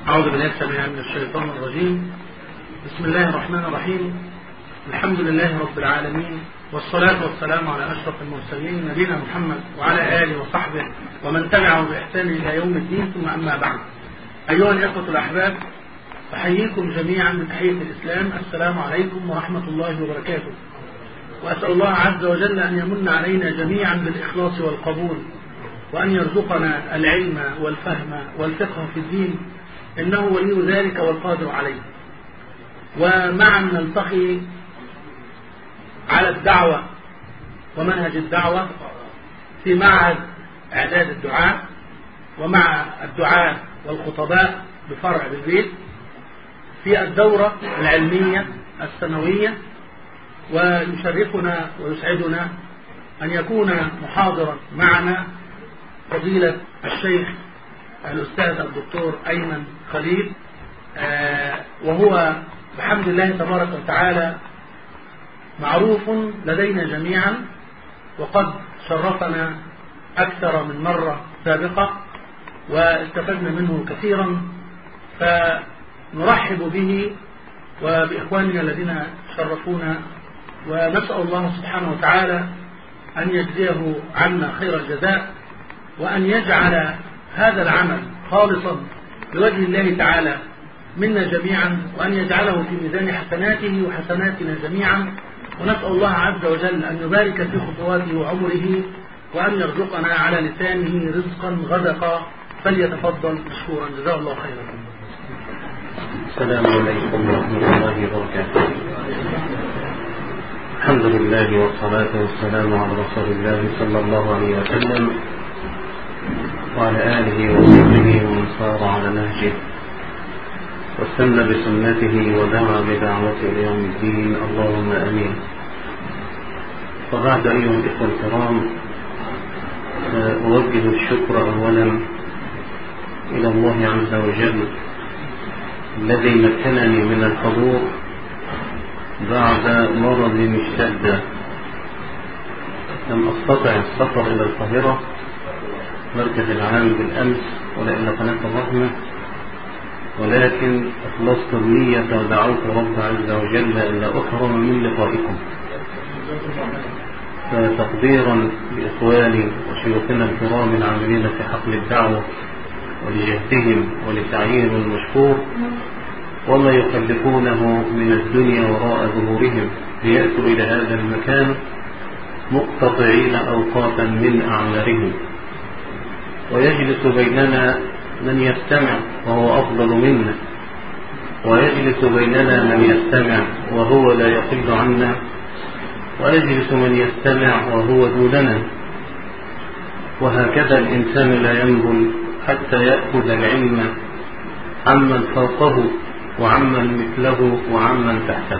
أعوذ بالله السميع من الشيطان الرجيم. بسم الله الرحمن الرحيم. الحمد لله رب العالمين، والصلاة والسلام على أشرف المرسلين نبينا محمد وعلى آله وصحبه ومن تبعه بإحسان إلى يوم الدين، ثم أما بعد. أيها الإخوة الأحباب، أحييكم جميعا بتحية الإسلام، السلام عليكم ورحمة الله وبركاته. وأسأل الله عز وجل أن يمن علينا جميعا بالإخلاص والقبول، وأن يرزقنا العلم والفهم والفقه في الدين، إنه ولي ذلك والقادر عليه. ومعا نلتقي على الدعوة ومنهج الدعوة في معهد إعداد الدعاء ومع الدعاء والخطباء بفرع بالبيت في الدورة العلمية السنوية. ويشرفنا ويسعدنا أن يكون محاضرا معنا فضيلة الشيخ الأستاذ الدكتور أيمن خليل، وهو بحمد الله تبارك وتعالى معروف لدينا جميعا، وقد شرفنا أكثر من مرة سابقة واستفدنا منه كثيرا، فنرحب به وبإخواننا الذين شرفونا، ونسأل الله سبحانه وتعالى أن يجزيه عنا خير الجزاء، وأن يجعل هذا العمل خالصا لوجه الله تعالى منا جميعا، وأن يجعله في ميزان حسناته وحسناتنا جميعا. ونسأل الله عز وجل أن يبارك في خطواته وعمره، وأن يرزقنا على لسانه رزقا غدقا. فليتفضل مشكورا، جزاه الله خيرا. السلام عليكم ورحمة الله وبركاته. الحمد لله والصلاة والسلام على رسول الله صلى الله عليه وسلم وعلى آله وصحبه ومن صار على نهجه واستنى بسنته ودعا بدعوته إلى يوم الدين، اللهم آمين. وبعد أيها الإخوة الكرام، أوجه الشكر أولا إلى الله عز وجل الذي مكنني من الحضور بعد مرض اشتد. لم أستطع السفر إلى القاهرة مركز العام بالأمس ولا إلى قناة الرحمة، ولكن أخلصت النية ودعوت رب عز وجل ألا أحرم من لقائكم. فتقديرا لإخواني وشيوخنا الكرام العاملين في حقل الدعوة ولجهدهم ولسعيهم المشكور، وما يخلفونه من الدنيا وراء ظهورهم ليأتوا إلى هذا المكان مقتطعين أوقاتا من أعمارهم، ويجلس بيننا من يستمع وهو أفضل منا، ويجلس بيننا من يستمع وهو لا يقل عنا، ويجلس من يستمع وهو دوننا. وهكذا الإنسان لا ينبل حتى يأخذ العلم عمن فوقه وعمن مثله وعمن تحته.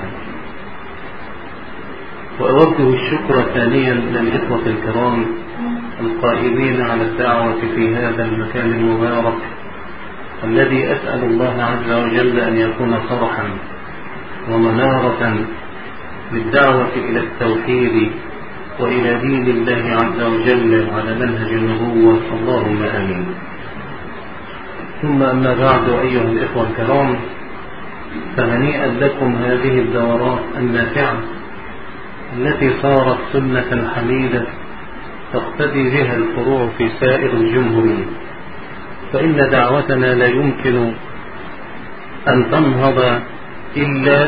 وأوجه الشكر ثانيا للإخوة الكرام القائمين على الدعوة في هذا المكان المبارك، الذي أسأل الله عز وجل أن يكون صرحا ومنارة للدعوة إلى التوحيد وإلى دين الله عز وجل على منهج النبوة، اللهم آمين. ثم أما بعد، أيها الإخوة الكرام، فهنيئا لكم هذه الدورات النافعة التي صارت سنة حميدة تقتدي بها الفروع في سائر الجمهورية. فإن دعوتنا لا يمكن أن تنهض إلا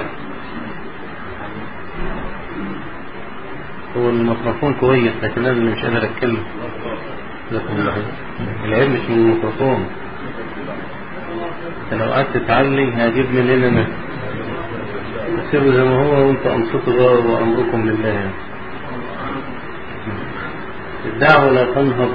هو الميكروفون كويس، لكن أنا مش قادر أتكلم. العيب مش من الميكروفون، لو قعدت تعلي هجيب من هنا سيبه زي ما هو، وانت أنصتوا وأمركم لله. الدعوة لا تنهض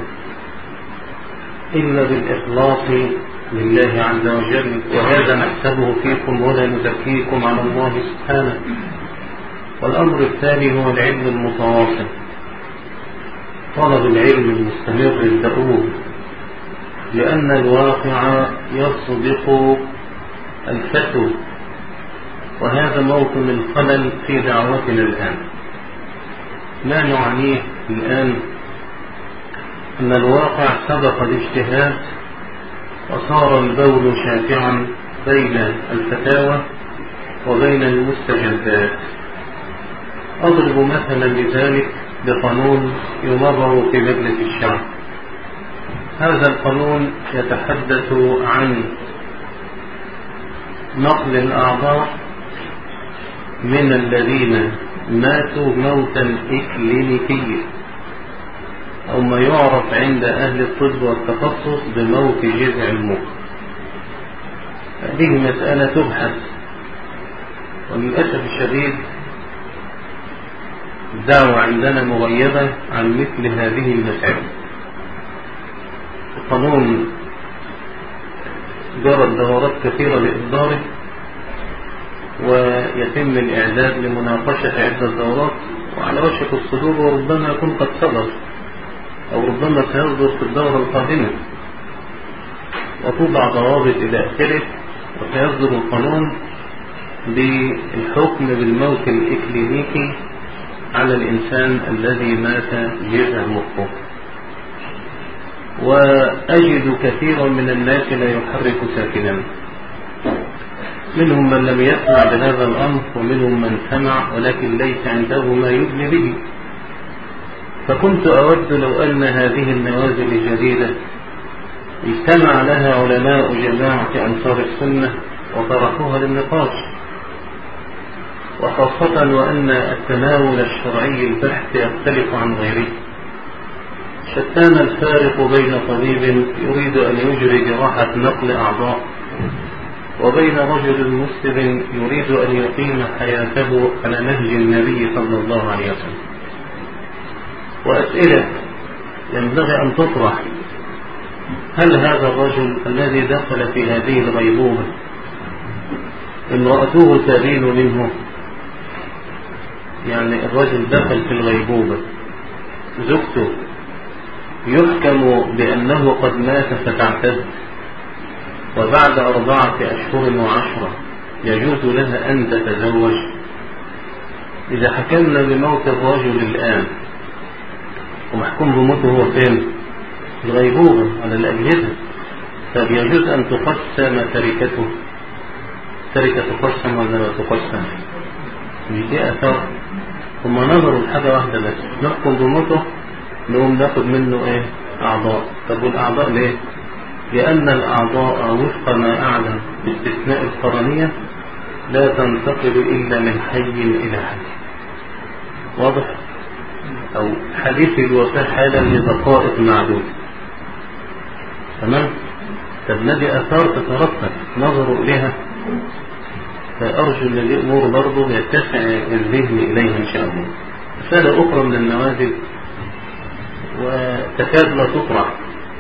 إلا بالإخلاص لله عز وجل، وهذا نحسبه فيكم ولا نزكيكم على الله سبحانه. والأمر الثاني هو العلم المتواصل، طلب العلم المستمر الدؤوب، لأن الواقع يصدق الفتو، وهذا موطن الخلل في دعوتنا الآن. ما نعنيه الآن أن الواقع سبق الاجتهاد وصار البول شافعا بين الفتاوى وبين المستجدات. أضرب مثلا لذلك بقانون يمرر في مجلس الشعب. هذا القانون يتحدث عن نقل الأعضاء من الذين ماتوا موتا إكلينيكيا أو ما يعرف عند أهل الطب والتخصص بموت جذع المخ. هذه مسألة تبحث، وللأسف الشديد الدعوة عندنا مغيبة عن مثل هذه المسائل. القانون جرت دورات كثيرة لإصداره، ويتم الإعداد لمناقشة عدة دورات، وعلى وشك الصدور، وربما يكون قد صدر أو ربما سيصدر في الدورة القادمة، وتوضع ضوابط إلى آخره، وسيصدر القانون بالحكم بالموت الإكلينيكي على الإنسان الذي مات جذع مخه. وأجد كثيرا من الناس لا يحرك ساكنا، منهم من لم يسمع بهذا الأمر، ومنهم من سمع ولكن ليس عنده ما يدلي به. فكنت أود لو أن هذه النوازل الجديدة اجتمع لها علماء جماعة أنصار السنة وطرحوها للنقاش، وخاصة وأن التناول الشرعي البحث يختلف عن غيره. شتان الفارق بين طبيب يريد أن يجري جراحة نقل أعضاء وبين رجل مسلم يريد أن يقيم حياته على نهج النبي صلى الله عليه وسلم. وأسئلة ينبغي أن تطرح: هل هذا الرجل الذي دخل في هذه الغيبوبة امرأته تبين منه؟ يعني الرجل دخل في الغيبوبة، زوجته يحكم بأنه قد مات فتعتد، وبعد 4 أشهر و10 يجوز لها أن تتزوج. إذا حكمنا بموت الرجل الآن ومحكوم بموته هو فين؟ الغيبوبة على الأجهزة، طب يجوز أن تقسم تركته؟ تركة تقسم ولا لا تقسم؟ مش دي أثار. هم نظروا لحاجة واحدة بس، نحكم بموته نقوم ناخد منه إيه؟ أعضاء. طب والأعضاء ليه؟ لأن الأعضاء وفق ما أعلم باستثناء القرنية لا تنتقل إلا من حي إلى حي. واضح؟ أو حديث الوفاة حالا لدقائق معدودة. تمام؟ طب نادي أثار تترتب نظروا إليها، فأرجو أن الأمور برضه يتسع الذهن إليها إن شاء الله. رسالة أخرى من النوازل وتكاد لا تطرح،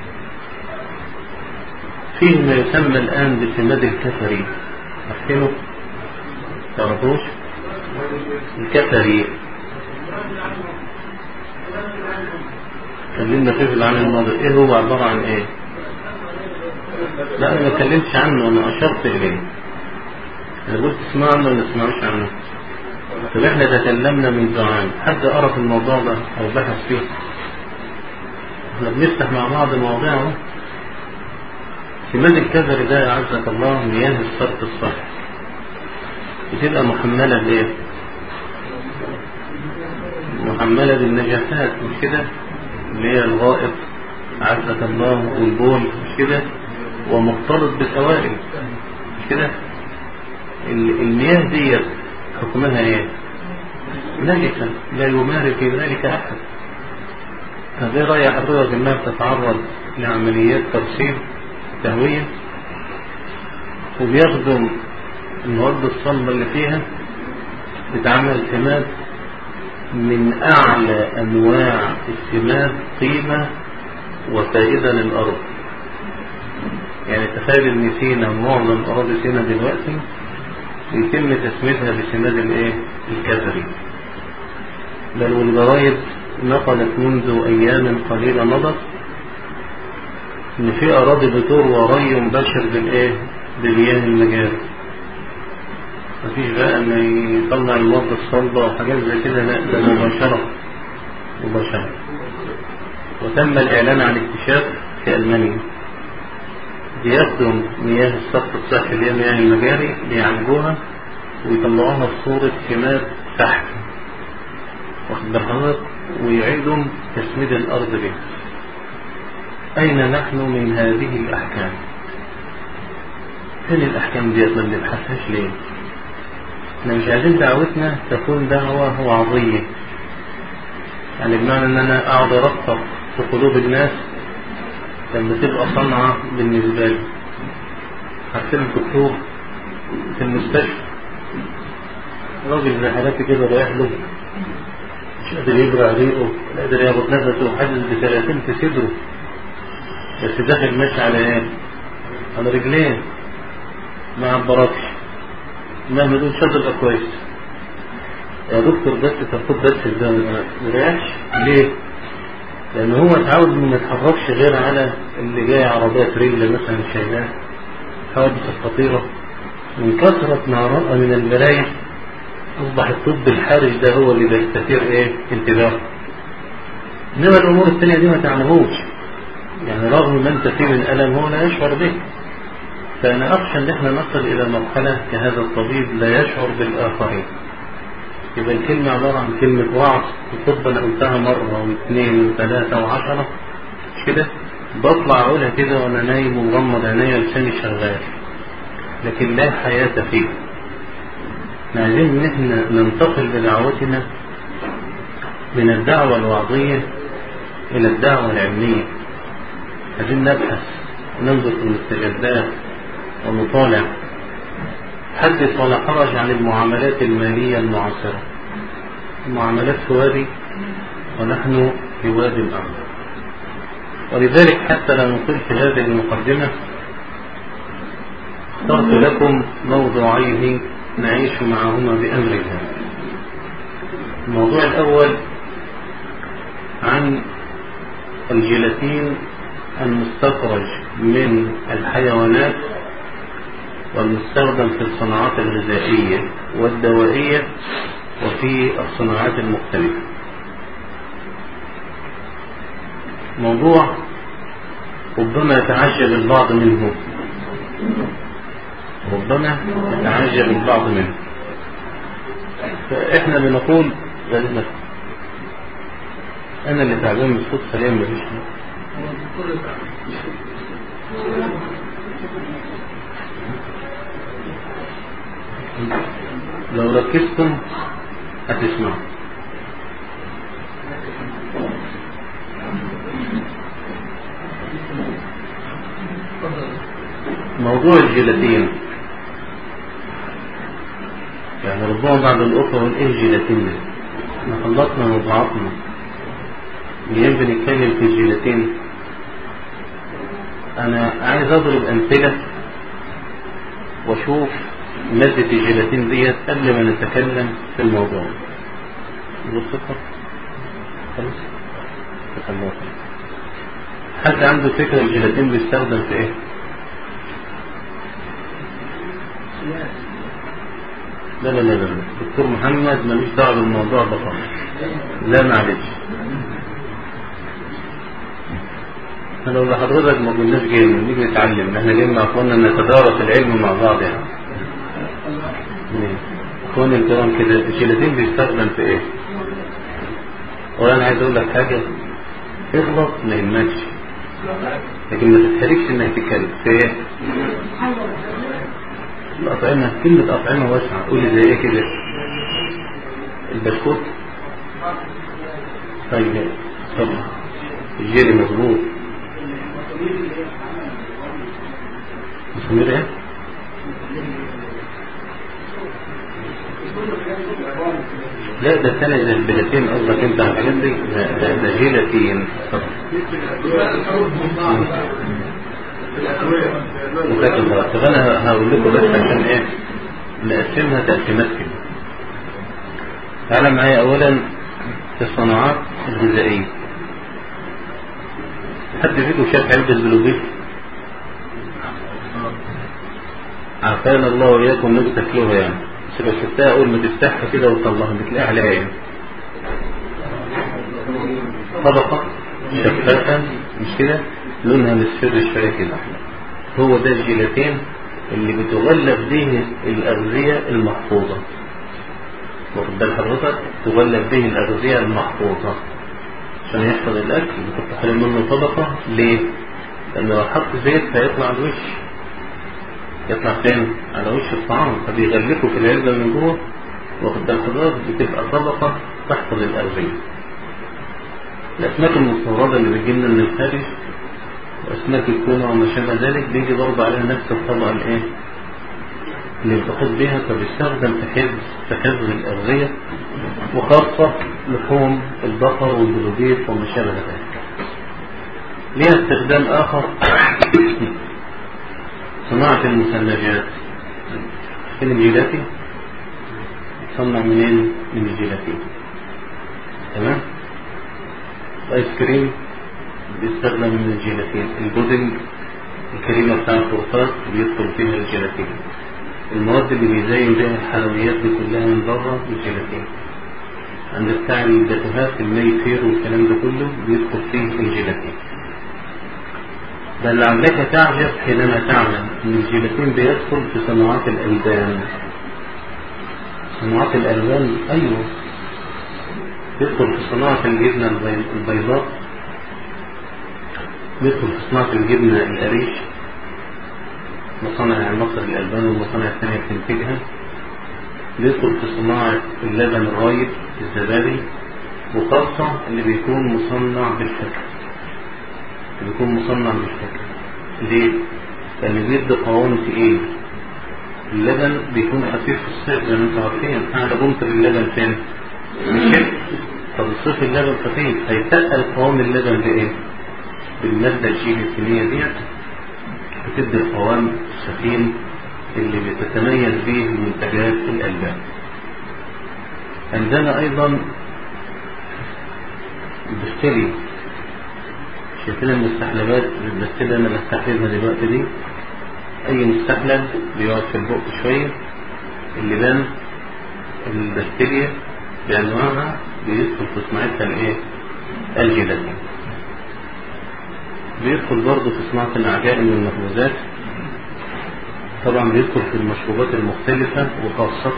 فيه ما يسمى الآن بسماد الكفري. عارفينه؟ تعرفوش؟ الكفري كلمنا فيه عن الماضي. ايه هو؟ عبارة عن ايه؟ لا انا ما اتكلمتش عنه، انا اشرت اليه. انا قلت اسمع عنه ولا اسمعوش عنه. طب احنا تكلمنا من زمان، حد قرأ في الموضوع ده او بحث فيه؟ احنا بنفتح مع بعض مواضيع اهو. سماد الكفري ده أعزك الله مياه الصرف الصحي، بتبقى محملة بايه؟ محملة بالنجاسات، مش كده؟ اللي هي الغائط أعزك الله والبول، مش كده؟ ومختلط بسوائل، مش كده؟ المياه دي حكمها ايه؟ نجسة لا يمارس في ذلك أحد. هذه رأي حضرتك انها بتتعرض لعمليات ترسيب تهوية، وبيخدم المواد الصلبة اللي فيها بتعمل سماد من أعلى أنواع السماد قيمة وفائدة للأرض. يعني تخيل ان سينا معظم أراضي سينا دلوقتي يتم تسميتها بسماد الايه؟ الكفري. بل والجرايد نقلت منذ أيام قليلة مضت ان في أراضي بتروى ري مباشر بالايه؟ بمياه المجاري. مفيش بقى ان يطلع المواد الصلبة وحاجات زي كده، لا ده مباشرة. وتم الإعلان عن اكتشاف في ألمانيا بياخدوا مياه الصرف الصحي اللي هي مياه المجاري بيعالجوها ويطلعوها في صورة كماد تحت واخد بالك ويعيدوا تسميد الأرض بها. أين نحن من هذه الأحكام؟ فين الأحكام ديت ما بنبحثهاش ليه؟ احنا مش عايزين دعوتنا تكون دعوة وعظية، يعني بمعنى ان انا اقعد ارقق في قلوب الناس لما تبقى صنعة بالنسبة لي. عارفين الدكتور في المستشفى راجل زي حالاتي كده رايح له مش قادر يبرع ريقه مش قادر ياخد نفسه وحاسس بسلاسل في صدره، بس داخل ماشي على ايه؟ على رجلين ما عبرتش مهما دول شد يبقى كويس. يا دكتور بس تاخد بس ده ما يريحش ليه؟ لأن هو اتعود انه ما يتحركش غير على اللي جاي عربيات رجل مثلا شايلاه حوادث الخطيرة. من كثرة ما رأى من البلايا أصبح الطب الحارج ده هو اللي بيستثير ايه؟ انتباه. إنما الأمور الثانية دي ما تعملوش، يعني رغم ما انت فيه من ألم هو لا يشعر به. فأنا أخشى أن احنا نصل إلى مرحلة كهذا الطبيب لا يشعر بالآخرين. يبقى الكلمة عبارة عن كلمة وعظ الطب أنا قلتها مرة واثنين وثلاثة وعشرة مش كده؟ بطلع أقولها كده وأنا نايم ومغمض عينيا لساني شغال، لكن لا حياة فيه. احنا عايزين إن احنا ننتقل بدعوتنا من الدعوة الوعظية إلى الدعوة العلمية. عايزين نبحث وننظر في المستجدات ونطالع. حدث ولا حرج عن المعاملات المالية المعاصرة. المعاملات في وادي ونحن في وادي الأرض، ولذلك حتى لا نطيل في هذه المقدمة اخترت لكم موضوعين نعيش معهما بأمر الله. الموضوع الأول عن الجيلاتين المستخرج من الحيوانات والمستخدم في الصناعات الغذائية والدوائية وفي الصناعات المختلفة. موضوع ربما يتعجب البعض منه، فإحنا بنقول غالبا أنا اللي تعبان من الصوت سليم مفيش. لو ركزتم هتسمعوا. موضوع الجيلاتين، يعني ربما بعض الأخوة يقول إيه الجيلاتين ده؟ احنا خلصنا موضوعاتنا اليوم بنتكلم في الجيلاتين. أنا عايز أضرب أمثلة وأشوف مادة الجيلاتين ديت قبل ما نتكلم في الموضوع. خلاص حد عنده فكرة الجيلاتين بيستخدم في ايه؟ لا دكتور محمد ماليش دعوه بالموضوع ده خالص. لا معلش، احنا لو حضرتك ما كناش جايين نيجي نتعلم، احنا جايين مع اخواننا نتدارس العلم مع بعض. يعني اخواني الكرام كده الجيلاتين بيستخدم في ايه؟ وانا عايز اقول لك حاجه، اغلط ما يهمكش لكن ما تتحركش انك تتكلم في ايه؟ الأطعمة. كلمة أطعمة واسعة، قولي زي ايه كده؟ البسكوت. طيب طبعا الجيلي مظبوط. مسمير ايه؟ لا ده ثاني زي البلاتين قصدك انت على الحاجات دي. ده جيلاتين طب انا هقول لكم بس عشان ايه نقسمها تقسيمات كده. تعالى معايا اولا في الصناعات الغذائيه. حد فيكم شاف علبه بلوبيف؟ عافانا الله واياكم انكم تاكلوها يعني، بس لو شفتها اول ما تفتحها كده وتطلعها بتلاقيها عليها ايه؟ طبقه شفافه مش كده؟ لونها مصفر شويه كده. هو ده الجيلاتين اللي بتغلف به الأغذية المحفوظة. واخد بال حضرتك؟ تغلف به الأغذية المحفوظة عشان يحفظ الأكل. بتحط حوالين منه طبقة. ليه؟ لأن لو حط زيت هيطلع على الوش. يطلع فين؟ على وش الطعام، فبيغلفه في العلبة من جوه. واخد بال حضرتك؟ بتبقى طبقة تحفظ الأغذية. الأسماك المستوردة اللي بتجيلنا من الخارج وأسماك التونة وما شابه ذلك بيجي برضه عليها نفس الطبقة اللي بتحط بيها، فبيستخدم في حفظ الأغذية، وخاصة لحوم البقر والبلوبيف وما شابه ذلك. ليها استخدام آخر صناعة المثلجات. فين الجيلاتين؟ تصنع منين؟ من الجيلاتين. تمام؟ الايس كريم بيستخدم من الجيلاتين. البودنج، الكريمة بتاع الفرفات بيدخل فيها الجيلاتين. المواد اللي بيزين بها الحلويات دي كلها من بره الجيلاتين. عند بتاع الجاتوهات المي فير والكلام ده كله بيدخل فيه الجيلاتين. بل لعلك تعجب حينما تعلم ان الجيلاتين بيدخل في صناعات الألبان. صناعات الألبان، أيوه، يدخل في صناعة الجبنة البيضاء، يدخل في صناعة الجبنة القريش، مصانع مصر الألبان والمصانع الثانية بتنتجها. يدخل في صناعة اللبن الرايب الزبادي، وخاصة اللي بيكون مصنع بالفاكهة. ليه؟ لأن بيدي قوام تقيل. اللبن بيكون خفيف في الصيف زي ما انتم عارفين. احنا بنطر اللبن فين؟ بالشتاء. طب الصيف اللبن خفيف، هيتقل قوام اللبن بإيه؟ بالمادة الجيلاتينية ديت، بتدي القوام السخين اللي بتتميز به منتجات الألبان. عندنا أيضا البستيلي. شايفين المستحلبات البستيلي أنا بستحلبها دلوقتي دي؟ أي مستحلب بيقعد في البق شوية، اللبان البستيليا بأنواعها بيدخل في صناعتها الإيه؟ الجيلاتين. بيدخل برضه في صناعة العجائن والمخبوزات. طبعا بيدخل في المشروبات المختلفة، وخاصة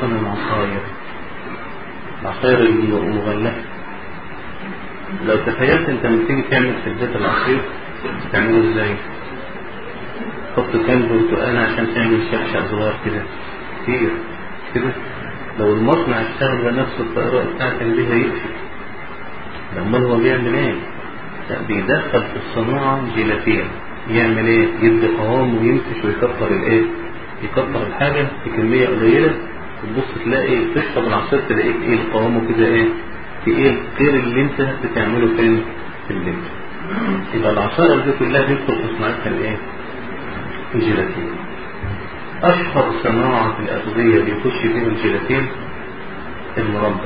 العصاير المغلفة. لو تخيلت انت لما تيجي تعمل في البيت العصير تعمله ازاي؟ تحط كام برتقال عشان تعمل شفشق صغير كتير كده. لو المصنع اشتغل بنفس الطريقة بتاعتك دي هيقفل. امال هو بيعمل ايه؟ بيدخل في الصناعة جيلاتين. يعمل ايه؟ يدي قوام وينفش ويكتر الايه؟ يكتر الحاجة في كمية قليلة، وتبص تلاقي تشرب العصير تلاقيه تقيل قوامه كده ايه؟ تقيل غير اللي انت بتعمله فين؟ في البيت. يبقى العصائر دي كلها بيدخل في صناعتها الايه؟ الجيلاتين. اشهر صناعة الأغذية بيخش فيها الجيلاتين المربى.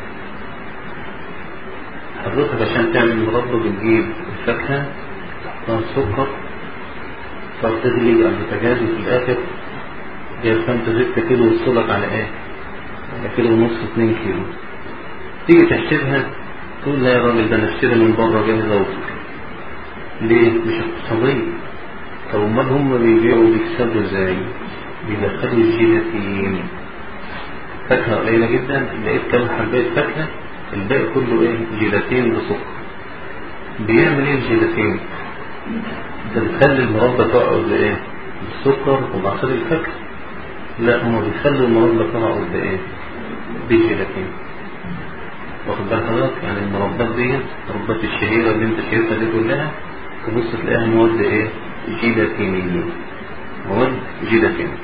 حضرتك عشان تعمل مربى بتجيب الفاكهة، تحطها السكر، صار تغلي على البوتاجاز، وفي الآخر جايب 5-6 كيلو وصلك على ايه؟ على 1.5 كيلو 2 كيلو. تيجي تحسبها تقول لا يا راجل ده انا اشتري من بره جاهزة وصل. ليه؟ مش اقتصادية. طب امال هم بيبيعوا وبيكسبوا ازاي؟ بيدخلوا الجيلاتين. فاكهة قليلة جدا، لقيت كام حباية فاكهة، الباقي كله ايه؟ جيلاتين بسكر. بيعمل ايه الجيلاتين؟ انت بتخلي المربى تقعد بايه؟ بالسكر وبعصير الفاكهة. لا، هم بيخلوا المربى تقعد بايه؟ بالجيلاتين. واخد بال حضرتك؟ يعني المربات دي، المربات الشهيرة اللي انت شايفها دي كلها، تبص تلاقيها مواد ايه؟ جيلاتينية. مواد جيلاتينية.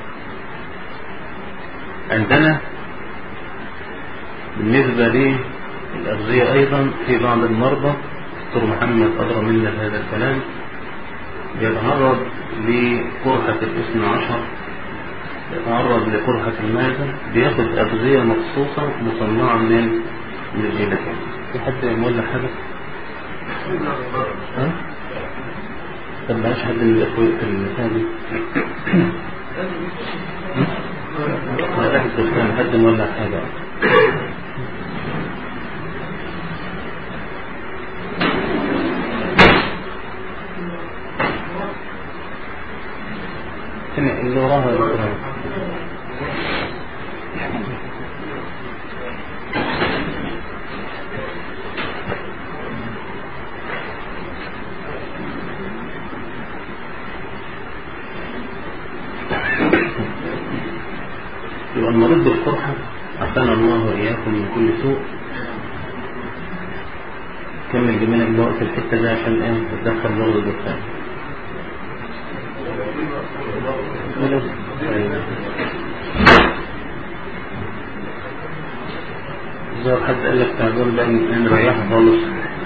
عندنا بالنسبة للأغذية أيضا في بعض المرضى، دكتور محمد أدرى منا بهذا الكلام، بيتعرض لقرحة الاثنى عشر، بيتعرض لقرحة المعدة، بياخد أغذية مخصوصة مصنعة من الجيلاتين. في حد يقول لك حاجة؟ ها؟ طب معاش حد من الأخوة في المثال دي؟ لا أحد تفهم حد مولع حاجة. اللي وراها الإكرام. يبقى المريض بالقرحة عافانا الله وإياكم من كل سوء. كمل جميلك الوقت الحتة ده عشان ايه تتدخل مرض الدكتور. إذا حد قال لك تعبان بقى نريح خالص.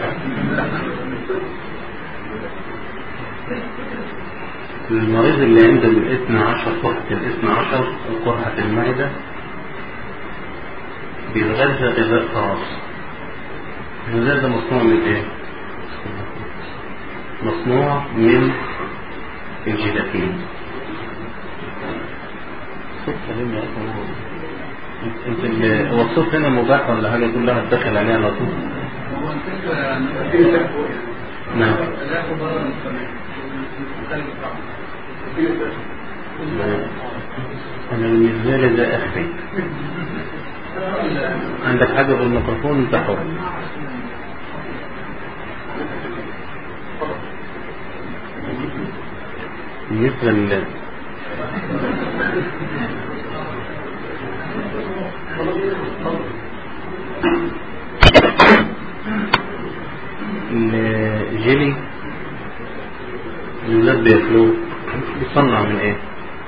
المريض اللي عنده الاثنى عشر قرحة الاثنى عشر وقرحة المعدة بيتغذى غذاء خاص. الغذاء ده مصنوع من ايه؟ مصنوع من الجيلاتين. انت هو الصوت هنا مباح ولا حاجة كلها تدخل عليها على طول؟ نعم. انا بالنسبة لي ده اخفي. عندك حاجة بالميكروفون انت حر. بالنسبة الجيلي الولاد بياكلوه بيصنع من ايه؟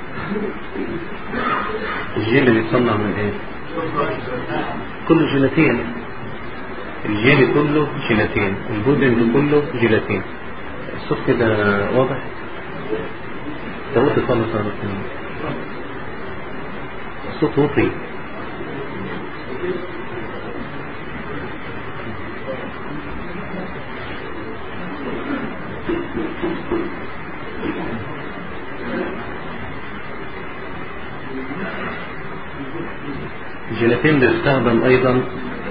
الجيلي بيصنع من ايه؟ كله جيلاتين. الجيلي كله جيلاتين، البودنج كله جيلاتين. الصوت كده واضح؟ توتي خالص على الصوت وطي. الجيلاتين بيستخدم ايضا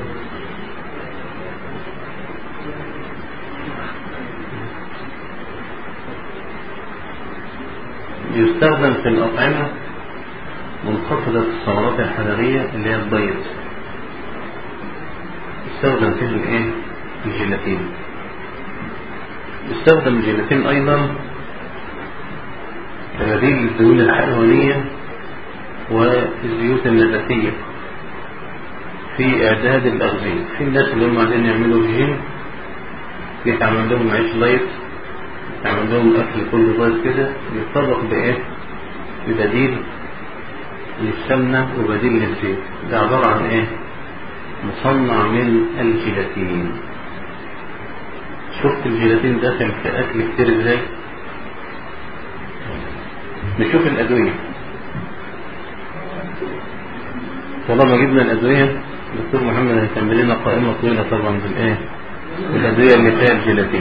في الأطعمة منخفضة السعرات الحرارية اللي هي الدايت. يستخدم فيه الايه؟ الجيلاتين. يستخدم الجيلاتين ايضا كبديل للدهون الحيوانية والزيوت النباتية في اعداد الاغذية. في الناس اللي هم عايزين يعملوا رجيم يتعمل لهم عيش لايت، يتعمل لهم اكل كله دايت كده، يتطبق بايه؟ ببديل للسمنة وبديل للزيت. ده عبارة عن ايه؟ مصنع من الجيلاتين. شفت الجيلاتين داخل في اكل كتير ازاي؟ نشوف الادوية. طالما جبنا الادوية دكتور محمد هيكمل لنا قائمة طويلة طبعا بالايه؟ الادوية اللي فيها الجيلاتين.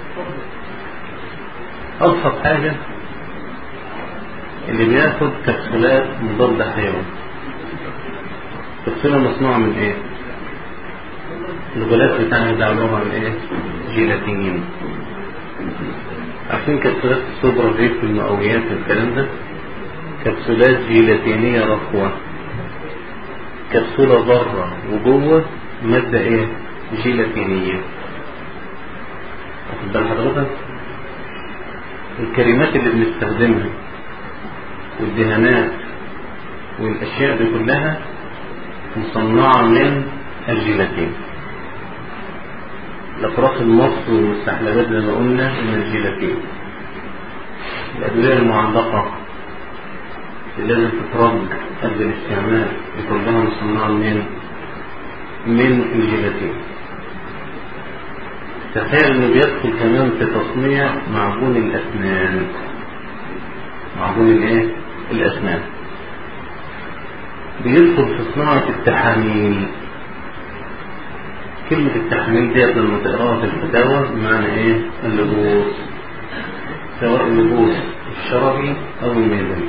ابسط حاجة اللي بياخد كبسولات مضادة حيوي. كبسولة مصنوعة من ايه؟ الغلاف بتاعها ده عبارة عن ايه؟ جيلاتين. عارفين كبسولات السوبرافيت في المقويات والكلام ده؟ كبسولات جيلاتينية رخوة. كبسولة بره وجوه مادة ايه؟ جيلاتينية. واخد بال حضرتك؟ الكريمات اللي بنستخدمها والدهانات والاشياء دي كلها مصنعة من الجيلاتين. الأطراف المص والمستحلبات زي ما قلنا من الجيلاتين. الأدوية المعلقة اللي لازم تترد قبل الاستعمال دي كلها مصنعة من الجيلاتين. تخيل انه بيدخل كمان في تصنيع معجون الأسنان. معجون الايه؟ الأسنان. بيدخل في صناعة التحاميل. كلمة التحميل ديت لما تقراها في الفتاوى بمعنى ايه؟ اللبوس، سواء اللبوس الشرعي او الميداني.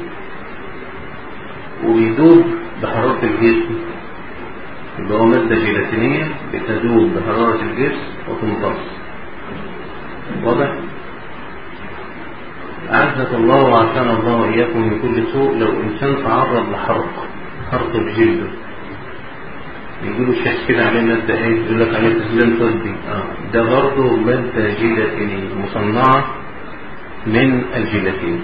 وبيدوب بحرارة الجسم، يبقى هو مادة جيلاتينية بتدوب بحرارة الجسم وتمتص. واضح؟ أعزك الله وعافانا الله وإياكم من كل سوء. لو إنسان تعرض حرق بجلده، يقولوا شاش كده عليه مادة ايه، يقول لك عليه تسليم طبي، ده برضه مادة جيلاتينية مصنعة من الجيلاتين.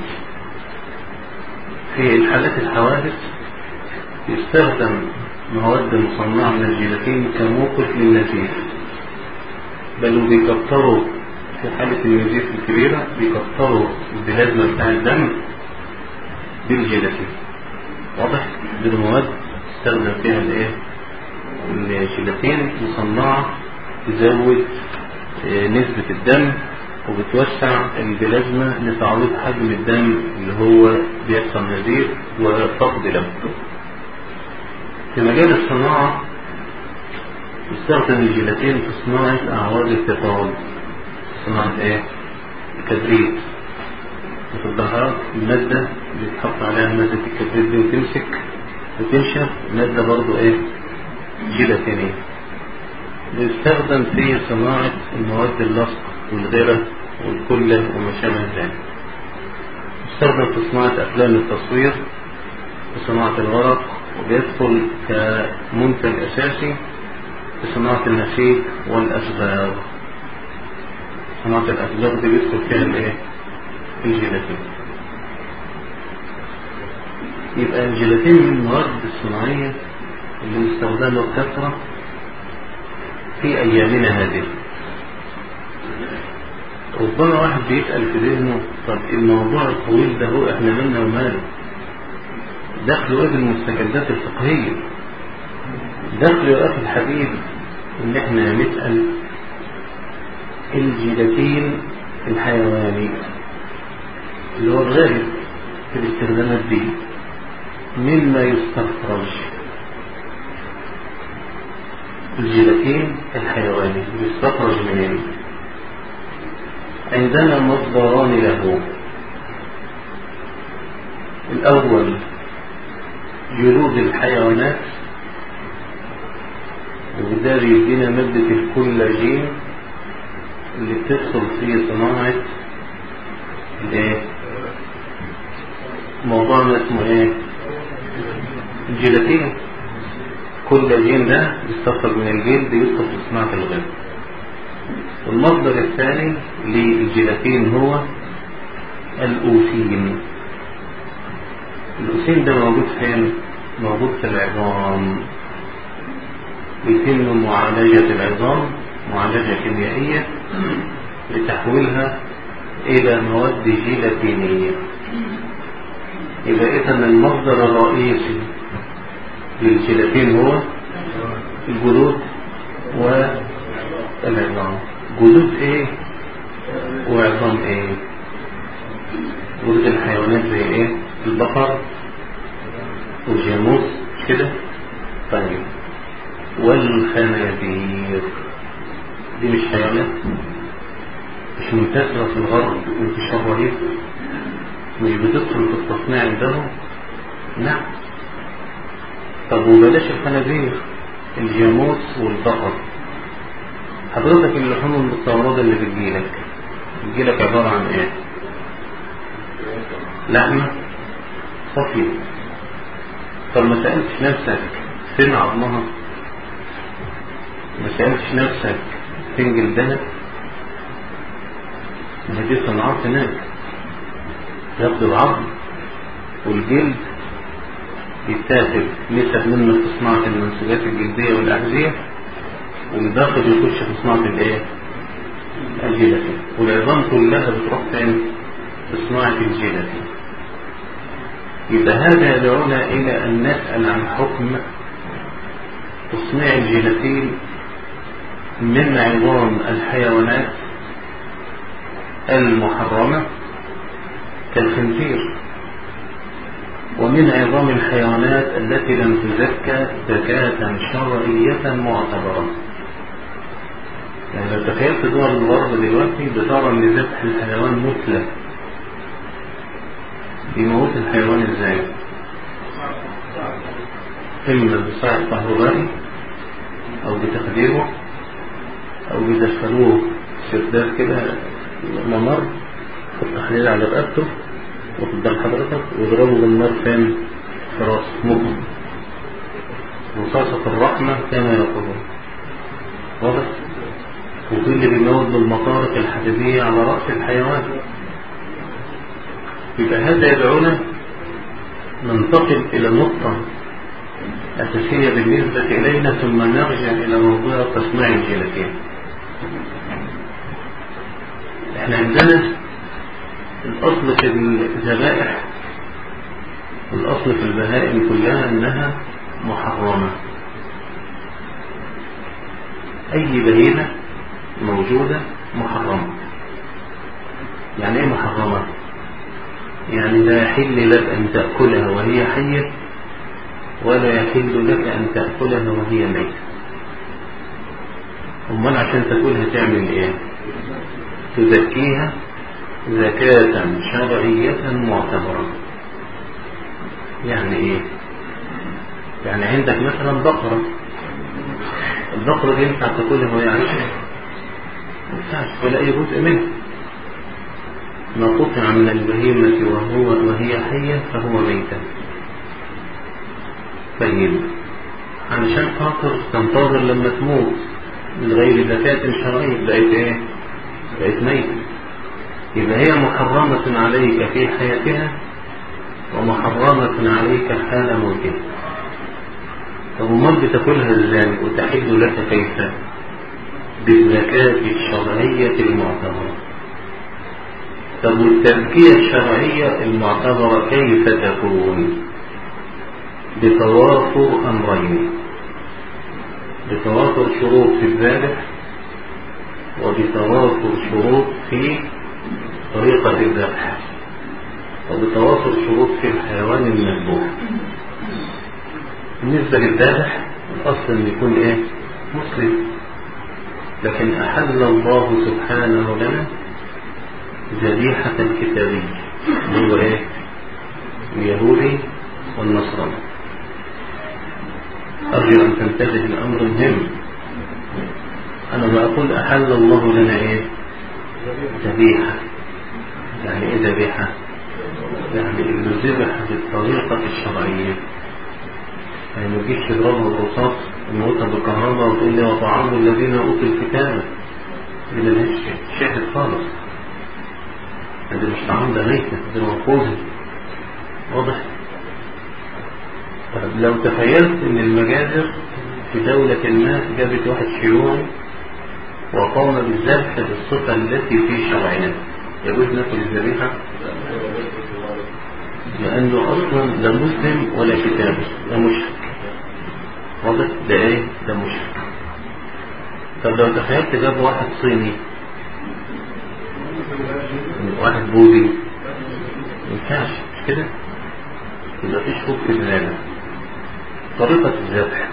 في الحالات الحوادث يستخدم مواد مصنعة من الجيلاتين كموقف للنزيف، بل وبيكتروا في حالة النزيف الكبيرة بيكتروا البلازما بتاع الدم بالجيلاتين. واضح؟ دي المواد تستخدم فيها الايه؟ الجيلاتين مصنعة تزود نسبة الدم وبتوسع البلازما لتعويض حجم الدم اللي هو بيحصل نزيف وفقد له. في مجال الصناعة يستخدم الجيلاتين في صناعة أعواد التفاعل. صناعة ايه؟ الكبريت. وفي البهارات المادة اللي بتحط عليها مادة الكبريت دي وتمسك وتنشف مادة برضو ايه؟ جيلاتينية. بيستخدم في صناعة المواد اللصق والغيرة والكلة وما شابه ذلك. يستخدم في صناعة أفلام التصوير وصناعة الورق، وبيدخل كمنتج أساسي في صناعة النسيج والأصباغ. صناعة الأصباغ دي بيدخل فيها الايه؟ الجيلاتين. يبقى الجيلاتين من المواد الصناعية اللي مستخدمه بكثرة في أيامنا هذه. ربما واحد بيسأل في ذهنه طب الموضوع الطويل ده هو احنا مالنا وماله؟ دخلوا ايه بالمستجدات الفقهية؟ دخلوا يا أخي الحبيب إن احنا نسأل الجيلاتين الحيواني اللي هو الغالب في الاستخدامات دي مما يستخرج. الجيلاتين الحيواني يستخرج منين؟ عندنا مصدران له. الأول جلود الحيوانات، وده بيدينا مادة الكولاجين اللي بتدخل في صناعة الايه؟ موضوعنا اسمه ايه؟ الجيلاتين. الكولاجين ده يستخرج من الجلد يدخل في صناعة الغذاء. والمصدر الثاني للجيلاتين هو الأوسين. الأوسين ده موجود فين؟ موجود في العظام. يتم معالجة العظام معالجة كيميائية لتحويلها إلى مواد جيلاتينية. يبقى إذن المصدر الرئيسي للجيلاتين هو الجلود والعظام. جلود ايه وعظام ايه؟ جلود الحيوانات زي ايه؟ البقر والجاموس كده. طيب والخنازير دي مش حيوانات؟ مش منتشرة في الغرب انتشار رهيب؟ مش بتدخل في التصنيع عندهم؟ نعم. طب وبلاش الخنازير، الجاموس والبقر. حضرتك اللحوم المستوردة اللي بتجيلك عبارة عن ايه؟ لحمة صافية. طب ما سألتش نفسك فين عظمها؟ ما سألتش نفسك فين جلدها؟ ما دي صناعات هناك ياخدوا العظم والجلد يتاخد نسب منه في صناعة المنسوجات الجلدية والأغذية، والباقي بيخش في صناعة الايه؟ الجيلاتين. والعظام كلها بتروح فين؟ في صناعة الجيلاتين. يبقى هذا يدعونا إلى أن نسأل عن حكم تصنيع الجيلاتين من عظام الحيوانات المحرمة كالخنزير، ومن عظام الحيوانات التي لم تزكى زكاة شرعية معتبرة. يعني لو تخيلت دول الغرب دلوقتي بترى ان ذبح الحيوان مثلى، بيموت الحيوان ازاي؟ اما بصاع كهربائي او بتخديره او بيدخلوه سرداب كده ممر التحليل على رقبته وقدام حضرتك ويضربه بالنار فين؟ في راس مخه، رصاصة الرحمة كما يقولون. واضح؟ وفي اللي بيموت بالمطارق الحديدية على رأس الحيوان. يبقى هذا يدعونا ننتقل إلى نقطة أساسية بالنسبة إلينا ثم نرجع إلى موضوع تصنيع الجيلاتين. احنا عندنا الأصل في الذبائح، الأصل في البهائم كلها أنها محرمة. أي بهيمة موجودة محرمة. يعني إيه محرمة؟ يعني لا يحل لك أن تأكلها وهي حية، ولا يحل لك أن تأكلها وهي ميتة. أمال عشان تأكلها تعمل إيه؟ تزكيها زكاة شرعية معتبرة. يعني إيه؟ يعني عندك مثلا بقرة، البقرة دي ينفع تأكلها وهي عايشة؟ ما ينفعش ولا أي جزء منها. ما قطع من البهيمة وهي حية فهو ميتة. طيب علشان خاطر تنتظر لما تموت من غير زكاة شرعية بقت إيه؟ بقت ميتة. يبقى هي محرمة عليك في حياتها ومحرمة عليك حال موتها. طب امال بتاكلها ازاي وتحل لك كيف؟ بالزكاة الشرعية المعتبرة. طب والتزكية الشرعية المعتبرة كيف تكون؟ بتوافر أمرين، بتوافر شروط في الذبح وبتوافر شروط في طريقة الذبح وبتوافر شروط في الحيوان المذبوح. بالنسبة للذبح الأصل أن يكون إيه؟ مسلم. لكن أحل الله سبحانه لنا ذبيحة الكتابي اللي هو إيه؟ اليهودي والنصراني. أرجو أن تنتبه لأمر مهم. أنا بقول أحل الله لنا إيه؟ ذبيحة. يعني إيه ذبيحة؟ يعني اللي ذبح بالطريقة الشرعية. يعني ما تجيش تضربها بالرصاص وموتها بالكهرباء وتقول لي وطعام الذين أوتوا الكتاب. دي ملهاش شاهد خالص. هذا مش طعام، ده ميتة، ده موقوذة. واضح؟ طب لو تخيلت ان المجازر في دولة ما جابت واحد شيوعي وقام بالذبح بالصفة التي في شرعنا، يجوز ناكل الذبيحة؟ لأنه أصلا لا مسلم ولا كتاب، ده مشرك. واضح؟ ده إيه؟ ده مشرك. طب لو تخيلت جاب واحد صيني، واحد بوذي، مينفعش كده؟ يبقى في شروط في الذبح. طريقة الذبح،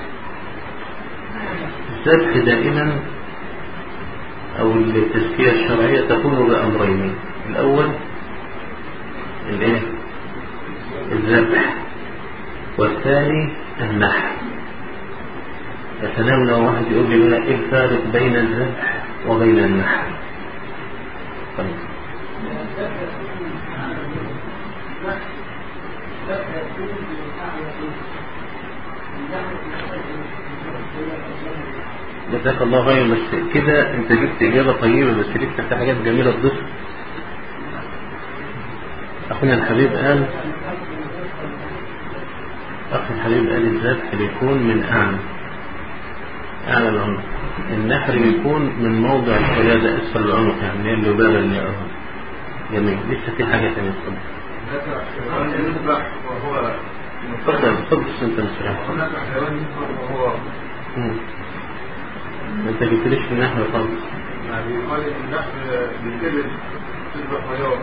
الذبح دائما أو التزكية الشرعية تكون بأمرين. الأول الإيه؟ الذبح، والثاني النحر. يا سلام لو واحد يقول لي بقى إيه الفارق بين الذبح وبين النحر؟ طيب جزاك الله خير. بس كده انت جبت اجابه طيبه، بس لسه في حاجات جميله تضيف. اخونا الحبيب قال الذبح بيكون من اعلى العنق، النحر بيكون من موضع القياده اسفل العنق، يعني اللبابه اللي اقرب. جميل. لسه في حاجه ثانيه. اتفضل انت مسرح. انت جبتليش في النحو خالص. يعني قال النحو بيتكلم تذبح حيوان.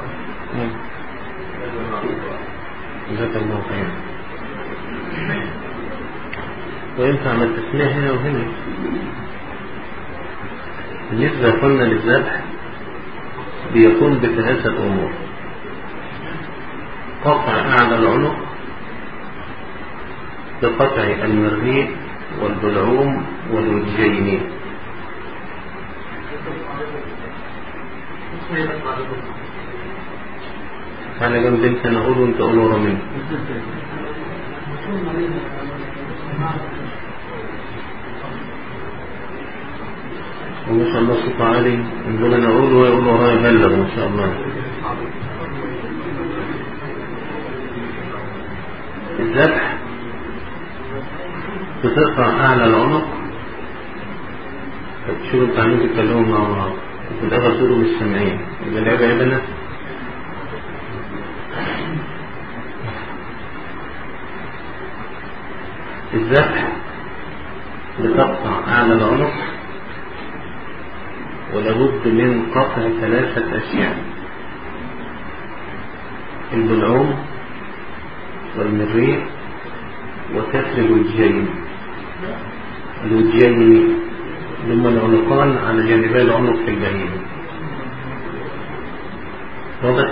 جزاك الله خير. وينفع ما التسمية هنا وهنا. بالنسبة قلنا للذبح بيكون بثلاثة أمور: قطع أعلى العنق بقطع المريء والبلعوم والوجهين. تعالى جنب انت، انا اقول وانت قول ورا مني. وما شاء الله صوت عالي، نقول انا اقول ويقول ورايا بلغ ما شاء الله. الذبح بتقطع اعلى العنق. شوفوا انتوا عاملين تتكلموا مع بعض وفي الاخر تقولوا مش سامعين، يبقى العيب عيبنا. الذبح بتقطع اعلى العنق، ولابد من قطع 3 أشياء: البلعوم والمريء وكسر الوجهين. الوجهين ثم العنقان على جانبي العنق في البهيمة. واضح؟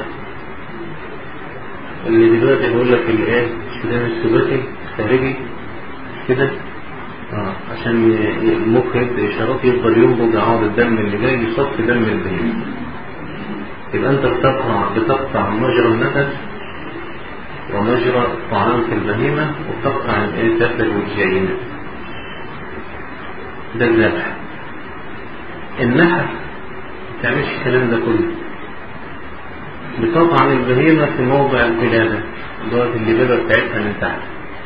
اللي دلوقتي بيقول لك الايه الشدام السباتي خارجي كده عشان المخ يبدأ إشارات يفضل ينبض عوض الدم اللي جاي يصف دم البهيمة. يبقى أنت بتقطع مجرى النفس ومجرى الطعام في البهيمة، وبتقطع كسر الوجهين. ده الذبح. النحر ما تعملش الكلام ده كله، بتقطع البهيمة في موضع القلادة اللي هو اللبابة بتاعتها من تحت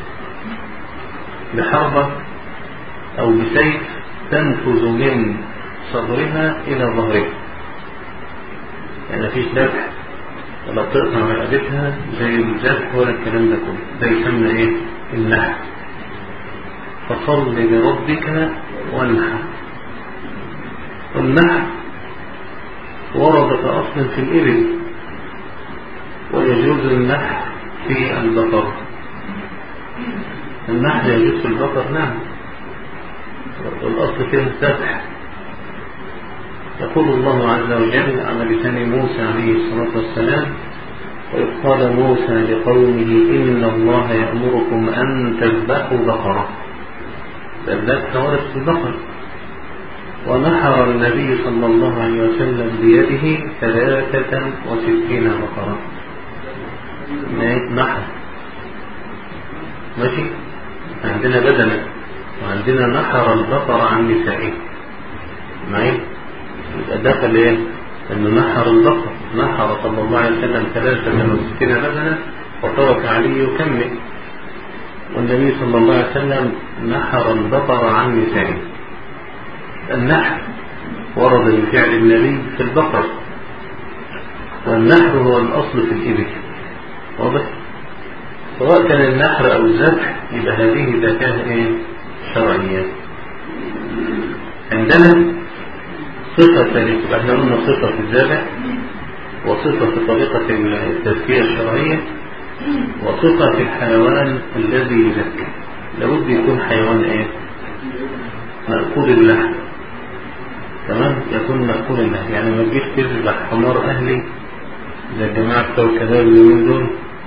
بحربة أو بسيف تنفذ من صدرها إلى ظهرها. يعني مفيش ذبح ولا بتقطع رقبتها زي الذبح ولا الكلام ده كله. ده يسمى ايه؟ النحر. فصل لربك وانحر. النحر ورد كأصل في الإبل، ويجوز النحر في البقر. النحر يجوز في البقر نعم، والأصل فيه الذبح. يقول الله عز وجل على لسان موسى عليه الصلاة والسلام: وإذ قال موسى لقومه إن الله يأمركم أن تذبحوا بقرة. فالذبح ورد في البقر. ونحر النبي صلى الله عليه وسلم بيده 63 بقرة. نحر ماشي. عندنا بدنة وعندنا نحر البقرة عن نسائه معي. دخل ايه؟ انه نحر البقر، نحر صلى الله عليه وسلم 63 بدنة وترك علي يكمل. والنبي صلى الله عليه وسلم نحر البقر عن نسائه. النحر ورد بفعل النبي في البقر، والنحر هو الأصل في الإبل. واضح؟ سواء كان النحر أو الذبح يبقى هذه ذكاء ايه؟ شرعية. عندنا صفة ثالثة، احنا قلنا صفة في الذبح، وصفة في طريقة التزكية الشرعية، وصفة في الحيوان الذي يزكى. لابد يكون حيوان ايه؟ مأكول اللحم. تمام؟ يكون مأكول اللحم. يعني ما تجيش تذبح حمار أهلي زي الجماعة بتوع الكباب اليومين دول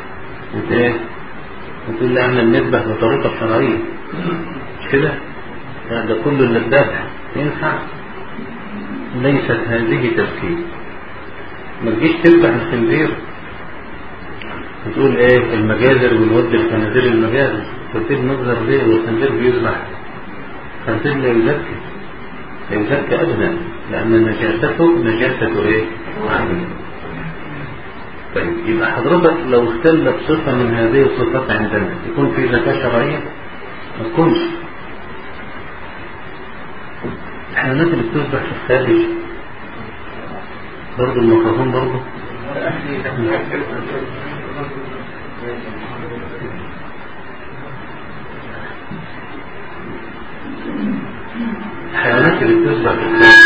وتقول لي احنا بنذبح بطريقة شرعية، مش كده؟ يعني ده كله اللي الذبح ينفع؟ ليست هذه تزكية. ما تجيش تذبح الخنزير وتقول ايه المجازر ونود الخنازير المجازر، فتجيب مجزر ليه والخنزير بيذبح؟ الخنزير لا يزكى ابدا، لان نجاسته نجاسة ايه؟ عامة. طيب يبقى حضرتك لو اختل بصفة من هذه الصفات عندنا يكون في زكاة شرعية؟ ما تكونش. الحيوانات اللي بتذبح في الخارج برضه الميكروفون برضه الحيوانات اللي بتذبح في الخارج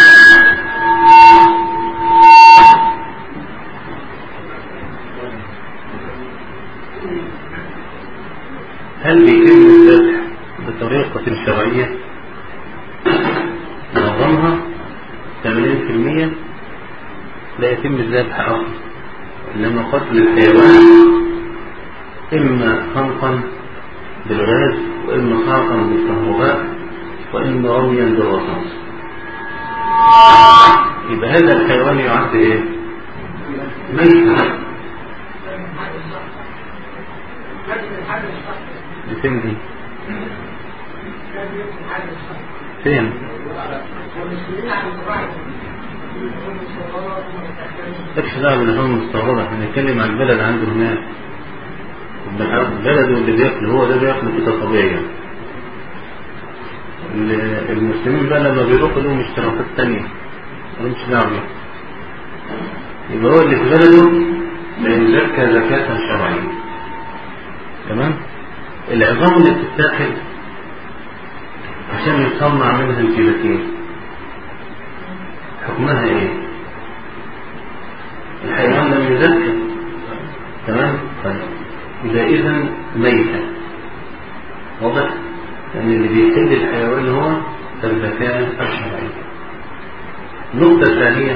هل بيتم الذبح بطريقة شرعية؟ معظمها 80% لا يتم الذبح أصلا، إنما قتل الحيوان إما خنقا بالغاز، وإما خنقا بالكهرباء، وإما رميا بالرصاص. يبقى هذا الحيوان يعد إيه؟ ميت. فين دي؟ فين؟ مالكش دعوة باللحوم المستوردة، احنا بنتكلم عن البلد عنده هناك. بلده اللي بياكل هو ده بياكل كده طبيعي. المسلمين بقى لما بيروحوا لهم اشتراكات تانية مالهمش دعوة، يبقى هو اللي في بلده بيزكى زكاة شرعية. تمام؟ العظام اللي بتتاخد عشان يصنع منها الجيلاتين حكمها ايه؟ الحيوان لم يزكى. تمام؟ طيب يبقى اذا ميتة. واضح؟ لأن اللي بيحل الحيوان هو الزكاة الشرعية. النقطة الثانية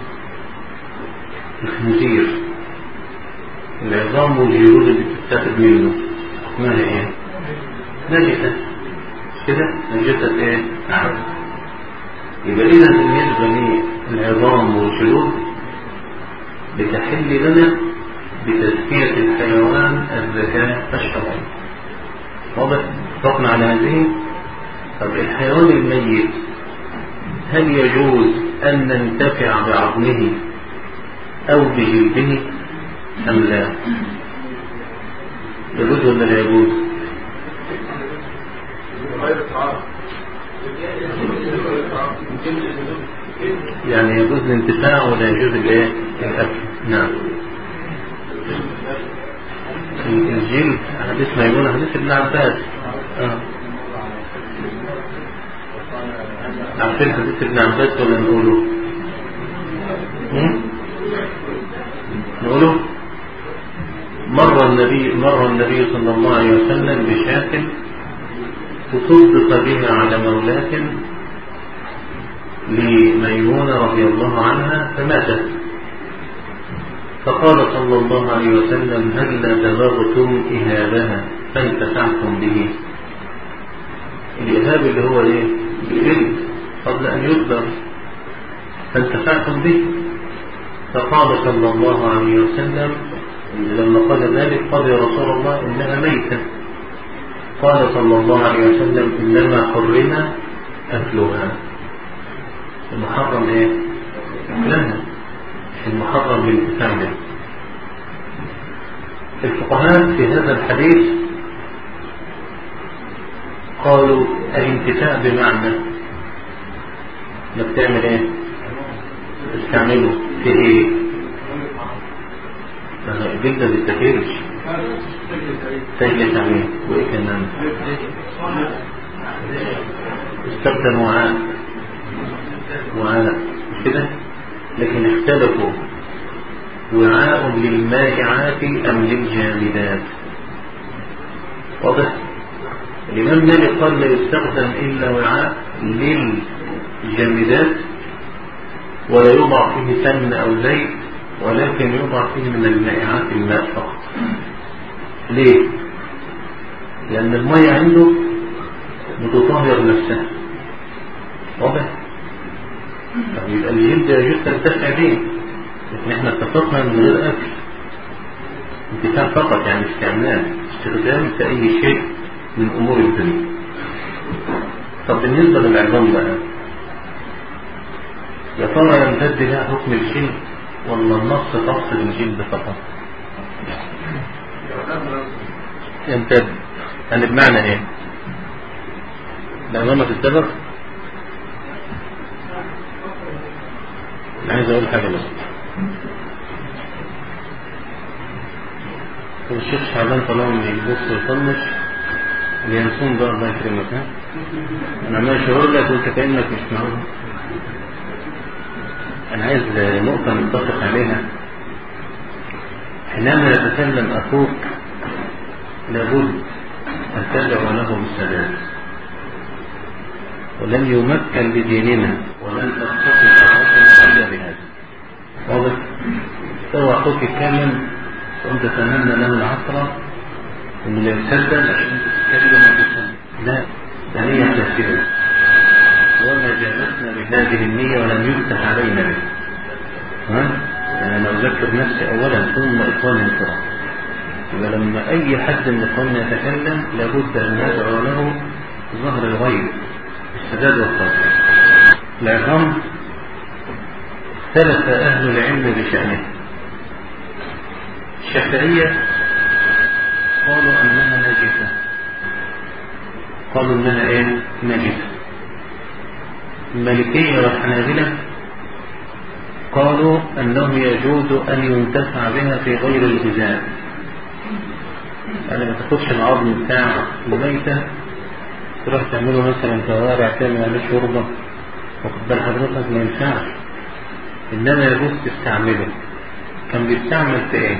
الخنزير، العظام والجلود اللي بتتاخد منه حكمها ايه؟ نجسة كده، نجسة ايه؟ يبقى إذا بالنسبة للعظام والجلود بتحل لنا بتزكية الحيوان الزكاة الشرعية. واضح؟ اتفقنا على هذه. طب الحيوان الميت هل يجوز أن ننتفع بعظمه أو بجلده أم لا؟ يجوز ولا لا يجوز؟ يعني يجوز الانتفاع ولا يجوز الايه؟ الأكل. نعم. الجلد حديث ميمونة، حديث ابن عباس. عارفين حديث ابن عباس ولا نقوله؟ نقوله؟ مر النبي صلى الله عليه وسلم بشاة تصدق بها على مولاة لميمونة رضي الله عنها فماتت، فقال صلى الله عليه وسلم هل دبغتم إهابها فانتفعتم به؟ الإهاب اللي هو ايه؟ الجلد قبل أن يدبغ، فانتفعتم به. فقال صلى الله عليه وسلم لما قال ذلك قال يا رسول الله إنها ميتة. قال صلى الله عليه وسلم إنما حرم أكلها. المحرم ايه؟ أكلها، المحرم بالانتفاع به. الفقهاء في هذا الحديث قالوا الانتفاع بمعنى انك تعمل ايه؟ تستعمله في ايه؟ الجلد ما بيتاكلش، سهل تعمله. وايه كمان؟ استخدم وعاء كده، لكن اختلفوا وعاء للمائعات ام للجامدات. واضح؟ الإمام مالك قال لا يستخدم إلا وعاء للجامدات ولا يوضع فيه سمن أو زيت، ولكن يوضع فيه من المائعات الماء فقط. ليه؟ لأن المية عنده بتطهر نفسها. واضح؟ طب يبقى الجلد يجوز تنتفع به، لكن احنا اتفقنا من غير أكل، انتفاع فقط، يعني استخدام في أي شيء من أمور الدنيا. طب بالنسبة للعظام بقى، يا ترى يمتد لها حكم الجلد ولا النص تفصل الجلد فقط؟ يمتد يعني بمعنى ايه؟ العظام تتدبر. عايز اقول حاجة بس، الشيخ شعبان طالما يبص ويطنش لينسون بقى الله يكرمك. ها انا ماشي اقول لك وانت كأنك مش معروف. انا عايز نقطة نتفق عليها. حينما يتكلم اخوك لابد ان تدعو له بالسلام، ولن يمكن بديننا ولن تستطيع دعوته الا بهذا. واضح؟ هو اخوك يتكلم وانت تتمنى له العصر انه لا يسدد عشان تتكلم وتسلم. لا، ده نية تسلم، وما جالسنا بهذه النية ولم يفتح علينا به. يعني انا اذكر نفسي اولا ثم اخواني الكرام. يبقى لما أي حد من إخواننا يتكلم لابد أن ندعو له ظهر الغيب السداد والصبر. العظام اختلف أهل العلم بشأنه. الشافعية قالوا أنها نجسة، قالوا أنها إيه؟ نجسة. المالكية والحنابلة قالوا أنه يجوز أن ينتفع بها في غير الغذاء، يعني ما تاخدش العظم بتاع الميتة تروح تعمله مثلا كوارع تعمل عليه شوربة، واخد بال حضرتك؟ ما ينفعش، إنما يجوز تستعمله. كان بيستعمل في إيه؟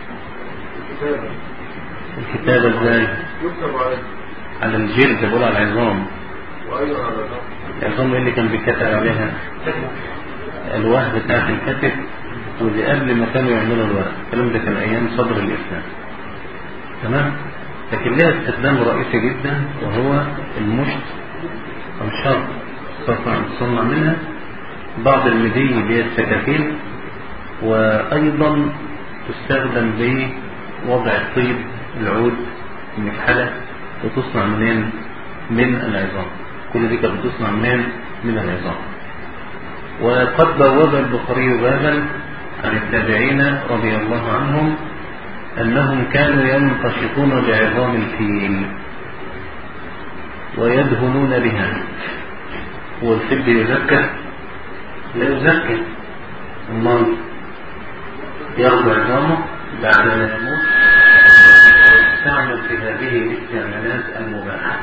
الكتابة ازاي؟ على الجلد، بقول على العظام. العظام اللي كان بيكتب عليها الواه بتاعت الكتف، ودي قبل ما كانوا يعملوا الواه، الكلام ده كان أيام صدر الإسلام، تمام؟ لكن لها استخدام رئيسي جدا وهو المشط أو الشرط، تصنع منها بعض المدي اللي هي السكاكين، وأيضا تستخدم بوضع الطيب العود المكحلة، وتصنع منين؟ من العظام. كل دي كانت بتصنع من العظام. وقد بوّب البخاري بابا عن التابعين رضي الله عنهم أنهم كانوا ينقشطون بعظام الفيل ويدهنون بها. والفيل يزكى؟ لا يزكى، الله يأخذ عظامه بعد ما يموت ويستعمل في هذه الاستعمالات المباحة.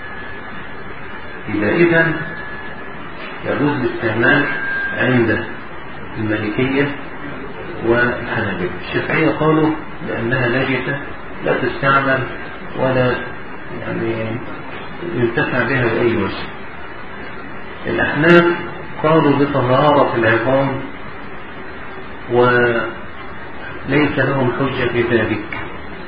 إذا يجوز الاستعمال عند المالكية والحنابلة. الشافعية قالوا بأنها نجسة لا تستعمل ولا يعني ينتفع بها بأي وجه. الأحناف قالوا بطهارة العظام وليس لهم حجة في ذلك،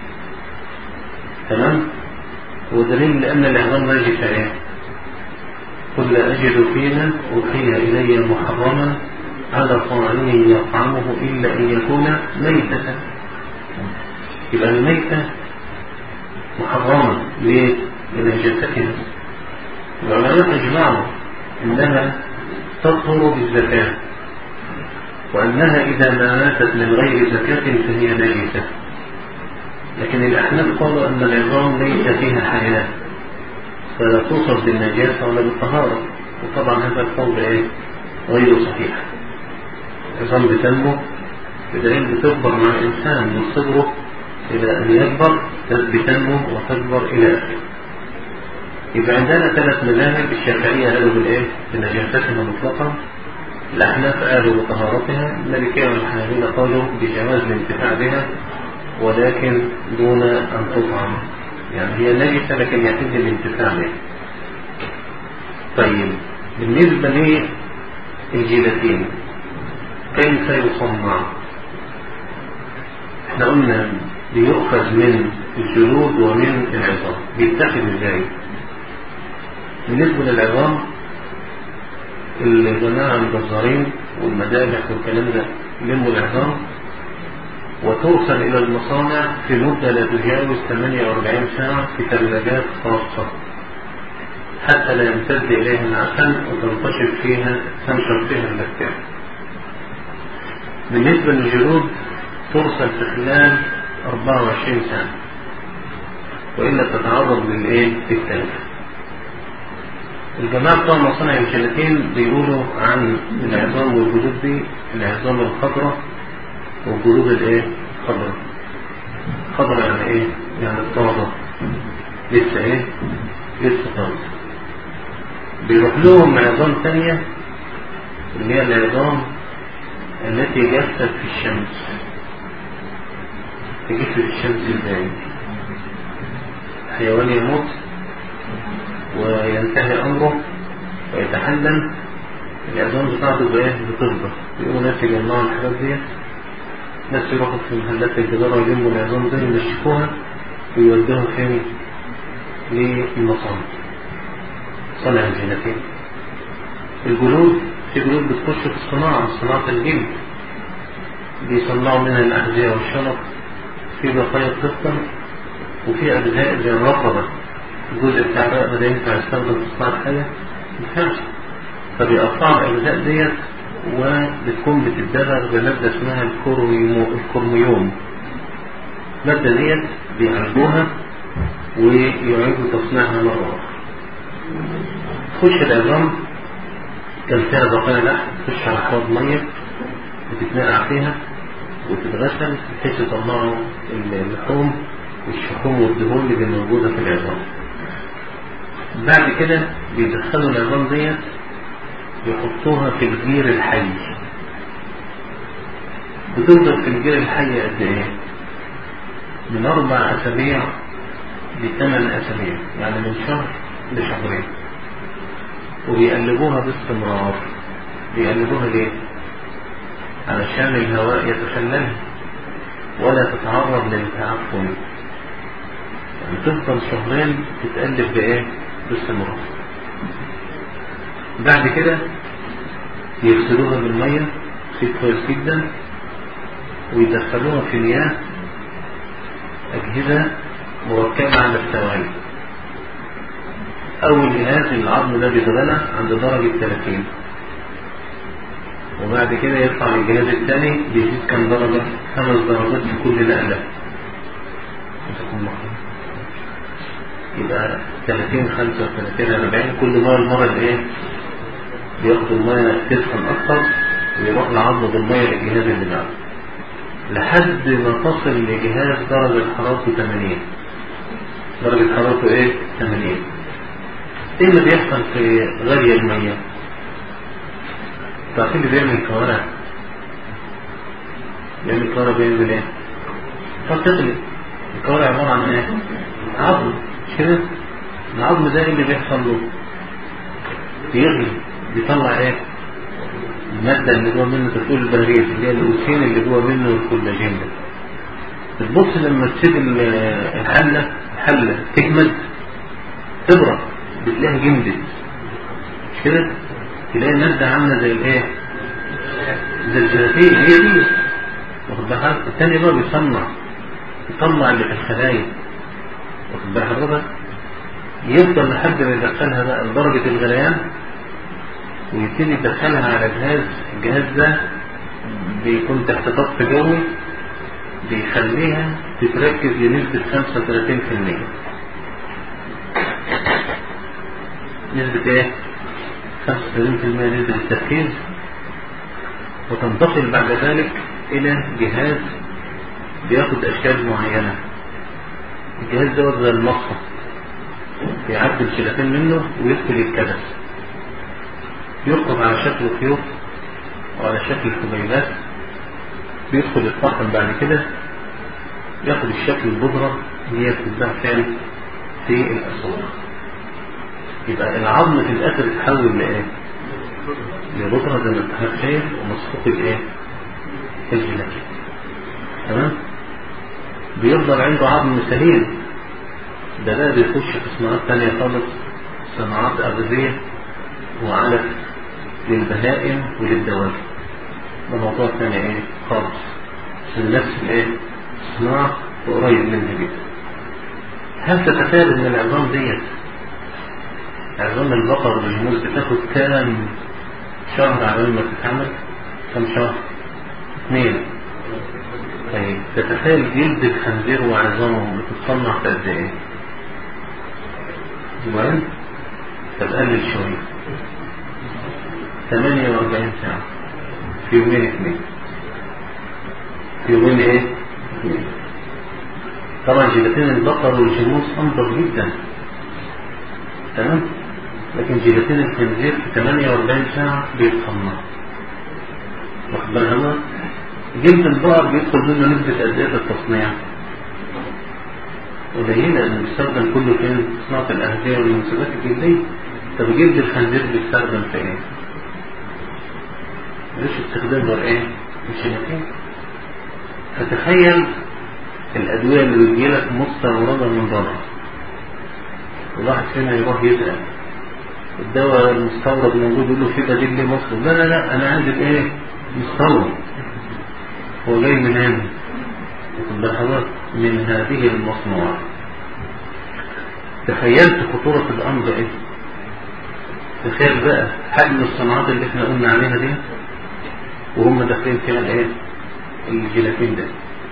تمام؟ ودليل لأن العظام نجسة إيه؟ قل لا أجد فيما أوحي إلي محرما على طاعم يطعمه إلا أن يكون ميتة. يبقى الميتة محرمة ليه؟ لنجاستها. العلماء أجمعوا أنها تطهر بالزكاة، وأنها إذا ما ماتت من غير زكاة فهي نجسة. لكن الأحناف قالوا أن العظام ليس فيها حياة فلا توصف بالنجاسة ولا بالطهارة، وطبعا هذا القول إيه؟ غير صحيح. العظام بتنمو بدليل بتكبر مع الإنسان من صغره إلى أن يكبر، بتنمو وتكبر إلى آخره. يبقى عندنا 3 مذاهب. الشافعية قالوا بالإيه؟ بنجاستها مطلقا، الأحناف قالوا بطهارتها، المالكية والحنابلة قالوا بجواز الانتفاع بها ولكن دون أن تطعم، يعني هي نجسة لكن يحد الانتفاع بها. طيب بالنسبة للجيلاتين كيف يصنع؟ احنا قلنا بيؤخذ من الجلود ومن العظام. بيتاخد ازاي؟ بالنسبة للعظام الجماعة الجزارين والمذابح والكلام ده يلموا العظام وتوصل إلى المصانع في مدة لا تجاوز 48 ساعة في ثلاجات خاصة حتى لا يمتد إليها العسل وتنتشر فيها البكتيريا. بالنسبة للجلود ترسل في خلال 24 ساعة وإلا تتعرض للتلف. الجماعة بتوع مصانع الجيلاتين بيقولوا عن العظام والجلود دي العظام الخضراء والجلود الخضراء. خضراء يعني ايه؟ يعني الطازة لسه لسه طازة. بيروح لهم عظام ثانية اللي هي العظام التي جفت في الشمس. تجف في الشمس ازاي؟ حيوان يموت وينتهي أمره ويتحلل، العظام بتاعته بتفضل. يقوموا ناس يجمعوا الحاجات دي، ناس يروحوا في محلات الجزارة ويلموا العظام دي ويمشكوها ويودوها فين؟ للمصانع، صنع الجيلاتين. الجلود في جلود بتخش في صناعة الجلد، بيصنعوا منها الأحذية والشنط في بقايا بتفضل، وفي أجزاء زي الرقبة الجزء بتاع الرقبة ده ينفع يستخدم في صناعة حاجة مفهمش، فبيقطعوا الأجزاء ديت وبتكون بتتدرج بمادة اسمها الكروميوم. المادة ديت بيعالجوها ويعيدوا تصنيعها مرة أخرى. تخش العظام كان فيها بقايا لحم، تخش على حوض مية وتتنقع فيها وتتغسل بحيث يطلعوا اللحوم والشحوم والدهون اللي موجودة في العظام. بعد كده بيدخلوا العظام ديت يحطوها في الجير الحي. بتفضل في الجير الحي قد ايه؟ من 4 أسابيع ل8 أسابيع، يعني من شهر لشهرين. وبيقلبوها باستمرار. بيقلبوها ليه؟ علشان الهواء يتخللها ولا تتعرض للتعفن. يعني تفضل شهرين تتقلب بايه؟ باستمرار. بعد كده يغسلوها بالمية غسيل كويس جدا، ويدخلوها في مياه أجهزة مركبة على السوائل. أول جهاز العظم ده بيتغلى عند درجة 30، وبعد كده يطلع الجهاز الثاني بيزيد كم درجة؟ 5 درجات في كل نقلة. يبقى 30 35 40 كل مرة المرة ايه؟ بياخد المية تسخن أكتر ويروح العظم بالمية للجهاز اللي بعده لحد ما تصل لجهاز درجة حرارته 80. درجة حرارته ايه؟ 80. ايه اللي بيحصل في غلي المية؟ تعرفين اللي بيعمل كوارع؟ بيعمل كوارع بيعمل ايه؟ فتغلي. الكوارع عبارة عن ايه؟ عظم، مش كده؟ العظم ده اللي بيحصل له بيغلي، بيطلع ايه؟ المادة اللي جوه منه تقول البهريز اللي هي الأوسين اللي جوه منه الكولاجين ده. تبص لما تسيب الحلة تجمد تبرد بتلاقيها جمدت، مش كده؟ تلاقي المادة عاملة زي الايه؟ زي الجلاتين. هي دي واخد بالك. الثاني بقى يطلع اللي في الخلايا، واخد بالك حضرتك؟ يفضل لحد ما يدخلها بقى لدرجة الغليان ويبتدي يدخلها على الجهاز ده بيكون تحت ضغط جوي بيخليها تتركز لنسبة 35%. نسبة ايه؟ 35% نسبة التركيز. وتنتقل بعد ذلك الى جهاز بياخد اشكال معينة. الجهاز ده زي المصفى يعدل الجيلاتين منه ويدخل الكبس، يخرج على شكل خيوط وعلى شكل حبيبات، بيدخل الطحن بعد كده ياخد الشكل البودرة اللي هي بتتباع فين؟ في الأسواق. يبقى العظم في الآخر يتحول لإيه؟ لبودرة زي ما انتهى خير ومسحوق الإيه؟ الجيلاتين. تمام؟ بيفضل عنده عظم سليم. ده بيخش في صناعات تانية خالص، صناعات أغذية وعلف للبهائم وللدواب. ده موضوع تاني ايه خالص، عشان نفس الايه صناعة وقريب منها جدا. هل تتخيل ان العظام ديت عظام البقر والجاموس بتاخد كام شهر على ما تتعمل؟ كم شهر؟ 2. طيب تتخيل جلد الخنزير وعظامه بتتصنع في قد ايه؟ يومين؟ تقلل شوية 48 ساعة في يومين 2. في يومين ايه؟ 2. طبعا جيلاتين البقر والجاموس انضف جدا، تمام؟ لكن جيلاتين الخنزير في 48 ساعة بيتصنع. واخد بالك؟ جلد البقر بيدخل منه نسبة قد ايه في التصنيع؟ قليلة، لأنه بيستخدم كله في صناعة الأهدية والمنسوجات الجلدية. طب جلد الخنزير بيستخدم في ايه؟ مش استخدام غير ايه؟ الجيلاتين. فتخيل الأدوية اللي بتجيلك مستوردة من بره، الواحد فينا يروح يسأل الدواء المستورد موجود يقول له في بديل ليه مصر؟ لا أنا عندي الايه؟ مستورد. هو جاي منين؟ اللحظات من هذه المصنوعات. تخيلت خطورة الأمر إيه؟ تخيل بقى حجم الصناعات اللي احنا قلنا عليها دي وهم داخلين فيها الايه؟ الجيلاتين ده.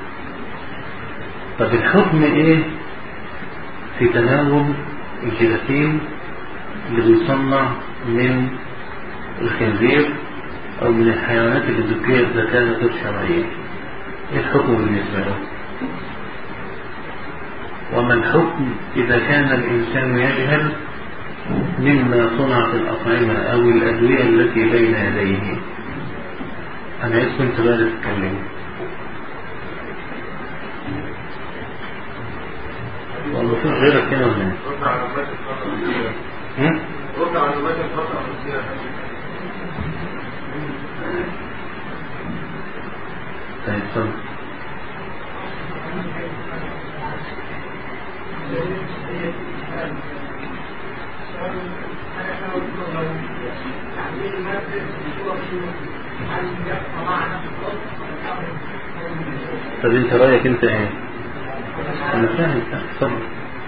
طب الحكم ايه في تناول الجيلاتين اللي بيصنع من الخنزير او من الحيوانات اللي ذكيت ذكاء غير شرعية؟ ايه الحكم بالنسبة له؟ وما الحكم اذا كان الانسان يجهل مما صنع في الأطعمة أو الأدوية التي بين يديه؟ أنا عايزكم أنت بقى تتكلموا. والله في غيرك كده ولا ايه؟ رد على معلومات الفترة الأخيرة. طيب اتفضل. طب انت رأيك انت ايه؟ انا فاهم. اتفضل.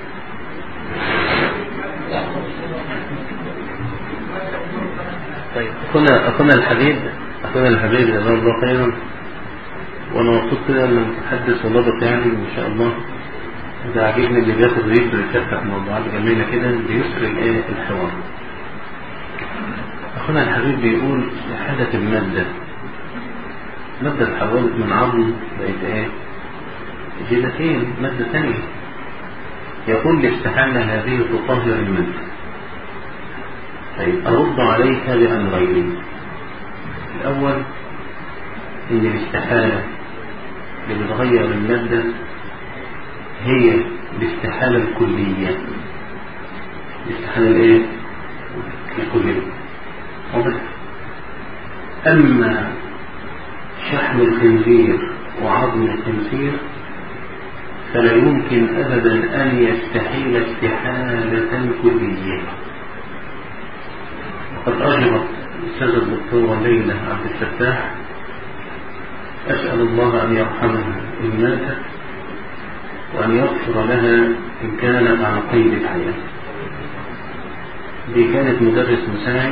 طيب اخونا الحبيب جزاه الله خيرا، وانا مبسوط كده ان المتحدث ولابط يعني ان شاء الله. ده عاجبني اللي بياخد ويقدر يفتح موضوعات جميله كده بيسر الايه الحوار. اخونا الحبيب بيقول استحالة مادة اتحولت من عظم بقت ايه؟ جيلاتين، مادة ثانية. يقول الاستحالة هذه تطهر المادة. طيب ارد عليك بأمرين. الاول ان الاستحالة اللي بتغير المادة هي الاستحالة الكلية. الاستحالة الايه؟ الكلية. أما شحم الخنزير وعظم الخنزير فلا يمكن أبدا أن يستحيل استحالة كلية. وقد أجرت الأستاذة الدكتورة ليلى عبد الفتاح، أسأل الله أن يرحمها إن ماتت وأن يغفر لها إن كانت على قيد الحياة. دي كانت مدرس مساعد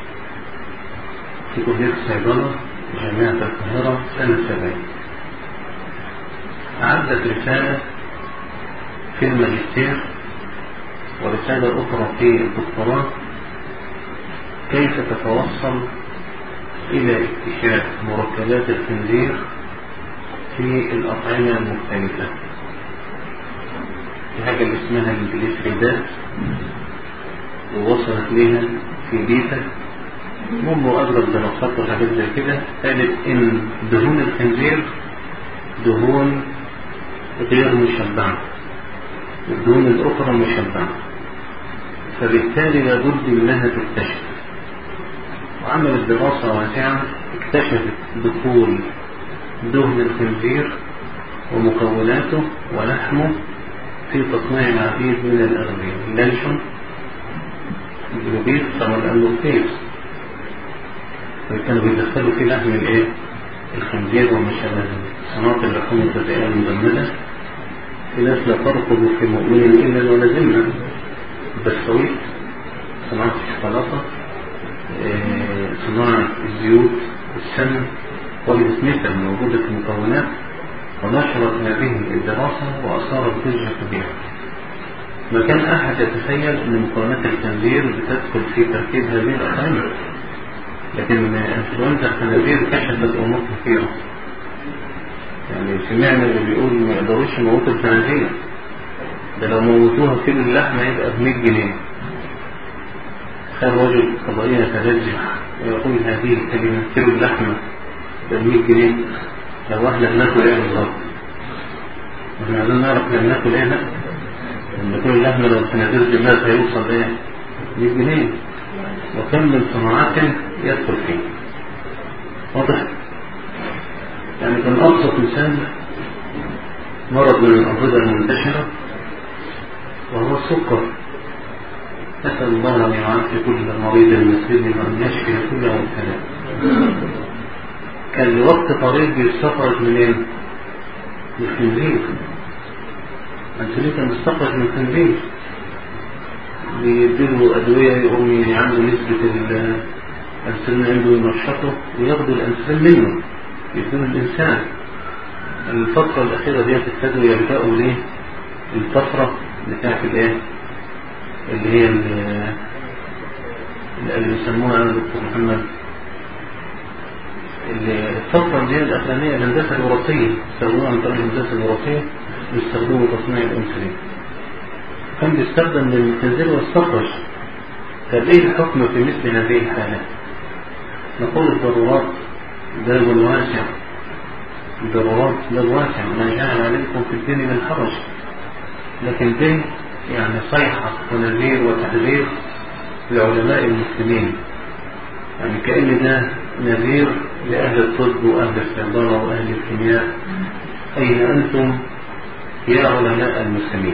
في كلية الصيدلة جامعة القاهرة سنة 70. أعدت رسالة في الماجستير ورسالة أخرى في الدكتوراه كيف تتوصل إلى اكتشاف مركبات الخنزير في الأطعمة المختلفة. في حاجة اللي اسمها الجليسريدات ووصلت لها في بيتا. المهم أجرت دراسات وحاجات زي كده قالت إن دهون الخنزير دهون غير مشبعة، الدهون الأخرى مشبعة، فبالتالي لابد منها تكتشف. وعملت دراسة واسعة اكتشفت دخول دهن الخنزير ومكوناته ولحمه في تصنيع العديد من الأغذية، اللانشون، الجلوبيت، طبعا الأندوكتيز، كانوا بيدخلوا فيه لحم الايه؟ الخنزير وما شابه صناعة اللحوم الغذائية المجمدة. في ناس لا ترقب في مؤمن إلا ولا ذمة. البسكويت، صناعة الشوكولاتة، صناعة الزيوت والسمن والبسميثة موجودة في المكونات. ونشرت هذه الدراسة وأثارت ضجة كبيرة. ما كان أحد يتخيل أن مكونات الخنزير بتدخل في تركيب هذه الأطعمة، لكن انفلونزا الخنازير كشفت أمور كثيرة. يعني سمعنا اللي بيقول ما يقدروش يموتوا الخنازير، ده لو موتوها كيلو اللحمة يبقى ب 100 جنيه. كان رجل قضائية يتلجح ويقول هذه الكلمة كيلو اللحمة ب 100 جنيه، لو احنا بناكل ايه بالظبط؟ احنا عايزين نعرف لما ناكل ايه. لا، لما كل اللحمة لو الخنازير جمعت هيوصل ايه؟ 100 جنيه. وكم من صناعات يدخل فيه. واضح؟ يعني كان أبسط مثال مرض من الأمراض المنتشرة وهو السكر. أسأل الله أن يعافي كل مريض مسلم وأن يشفي كل مبتلى. كان لوقت طريق بيستخرج منين؟ الخنزير. أنسولين مستخرج من الخنزير، بيديله أدوية يقوم يعملوا نسبة الأنسولين عنده ينشطه وياخدوا الأنسولين منه يديله الإنسان. الفترة الأخيرة دي ابتدوا يلجأوا ليه الطفرة بتاعت الايه اللي هي اللي بيسموها دكتور محمد، الفترة دي الأخرانية الهندسة الوراثية، استخدموها عن طريق الهندسة الوراثية بيستخدموا تصنيع الأنسولين. كان بيستخدم للخنزير والصفر. طب ايه الحكم في مثل هذه الحالات؟ نقول الضرورات باب واسع، الضرورات باب واسع، ما جعل عليكم في الدين من حرج. لكن دي يعني صيحة ونذير وتحذير لعلماء المسلمين، يعني كأن ده نذير لأهل الطب وأهل الصيدلة وأهل الكيمياء. أين أنتم يا علماء المسلمين؟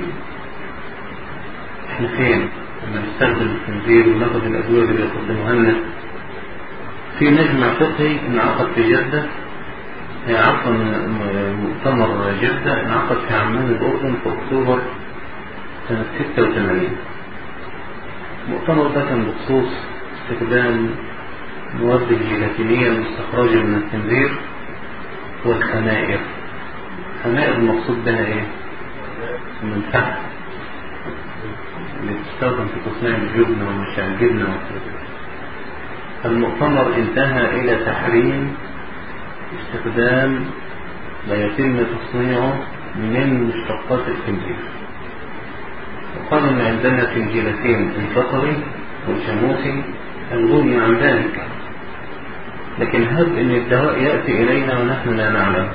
احنا فين لما نستخدم الخنزير وناخد الأدوية اللي بيقدموها لنا؟ في مجمع فقهي انعقد في جدة، عفوا مؤتمر جدة انعقد في عمان الأردن في أكتوبر سنة 86. المؤتمر ده كان بخصوص استخدام مواد الجيلاتينية المستخرجة من الخنزير والخمائر. الخمائر المقصود بها ايه؟ من تحت اللي بتستخدم في تصنيع الجبنة ومشاع الجبنة وكذا. المؤتمر انتهى إلى تحريم استخدام ما يتم تصنيعه من مشتقات الخنزير، وقالوا ان عندنا في الجيلاتين البقري والجاموسي الغني عن ذلك، لكن هب ان الدواء يأتي الينا ونحن لا نعلم،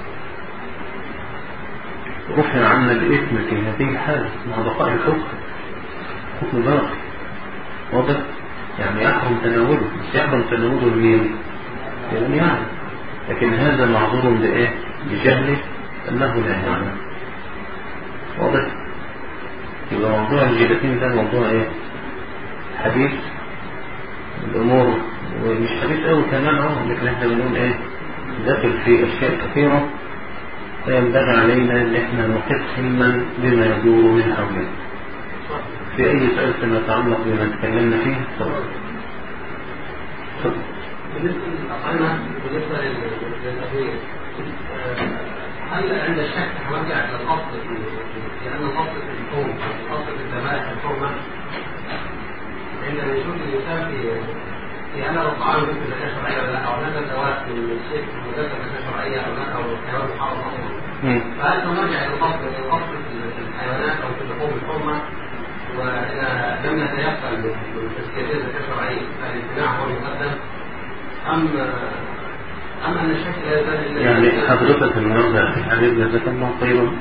رفع عنا الإثم في هذه الحالة مع بقاء الحكم، حكم باقي واضح، يعني يحرم تناوله، بس يحرم تناوله لمين؟ يعني لكن هذا معذور بإيه؟ بجهله أنه لا يعلم. واضح؟ يبقى موضوع الجيلاتين ده موضوع ايه؟ حديث الأمور، ومش حديث أوي كمان لكن احنا بنقول ايه؟ داخل في أشياء كثيرة فينبغي علينا ان احنا نحط علما بما يدور من حولنا. في أي سؤال فيما يتعلق بما تكلمنا فيه؟ تفضل. بالنسبة للتغيير، هل عند الشك هنرجع إلى الأصل لأن الأصل في الحكم، الأصل في الذبائح الحرمة، عندما نشوف الإنسان في هذا الطعام مثل الزكاة الشرعية ولا لا، أو هذا الدواء من الشيء مدرسة الزكاة الشرعية أو لا، أو الحيوان محرم أصلا، فهل نرجع إلى الأصل في الحيوانات أو في اللحوم الحرمة، وإذا لم نتيقن من تزكية الزكاة الشرعية فالامتناع هو المقدم، أم أن الشك لا يزال يعني حضرتك النهارده أخي حبيب جزاك الله خيرا،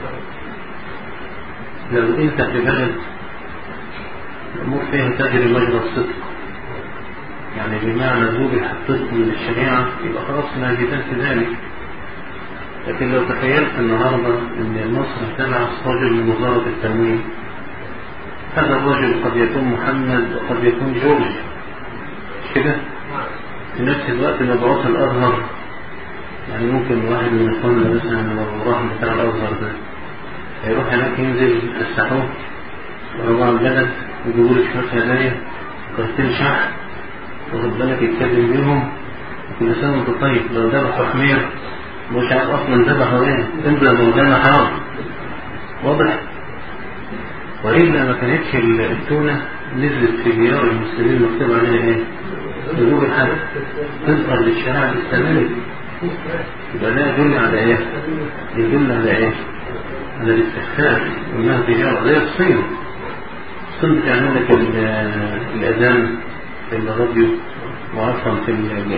لو أنت في بلد الأمور فيها تجري مجرى الصدق، يعني بمعنى ذبح الصدق من الشريعة، يبقى خلاص ناجدان في ذلك. لكن لو تخيلت النهارده أن مصر تبع رجل من وزارة التموين، هذا الرجل قد يكون محمد وقد يكون جورج، مش كده؟ في نفس الوقت مبعوث الأزهر، يعني ممكن واحد من إخواننا مثلا لو راح بتاع الأزهر ده هيروح هناك ينزل يفتحوه وربع البلد ويجيبوا له شوية هدايا كرتين شحن، واخد بالك يتكلم بيهم كل سنة وانت طيب. لو ذبحوا حمير مش عارف أصلا ذبحوا إيه، انزل موجودة حرام. واضح؟ وإلا ما كانتش التونة نزلت في ديار المسلمين مكتوب عليها إيه؟ وجوب الحد تظهر للشريعة الإسلامية. يبقى ده يدل على إيه؟ يدل على إيه؟ على الاستخفاف وإنها تجارة زي الصين. الصين بتعمل لك الأذان في الراديو وأصلا في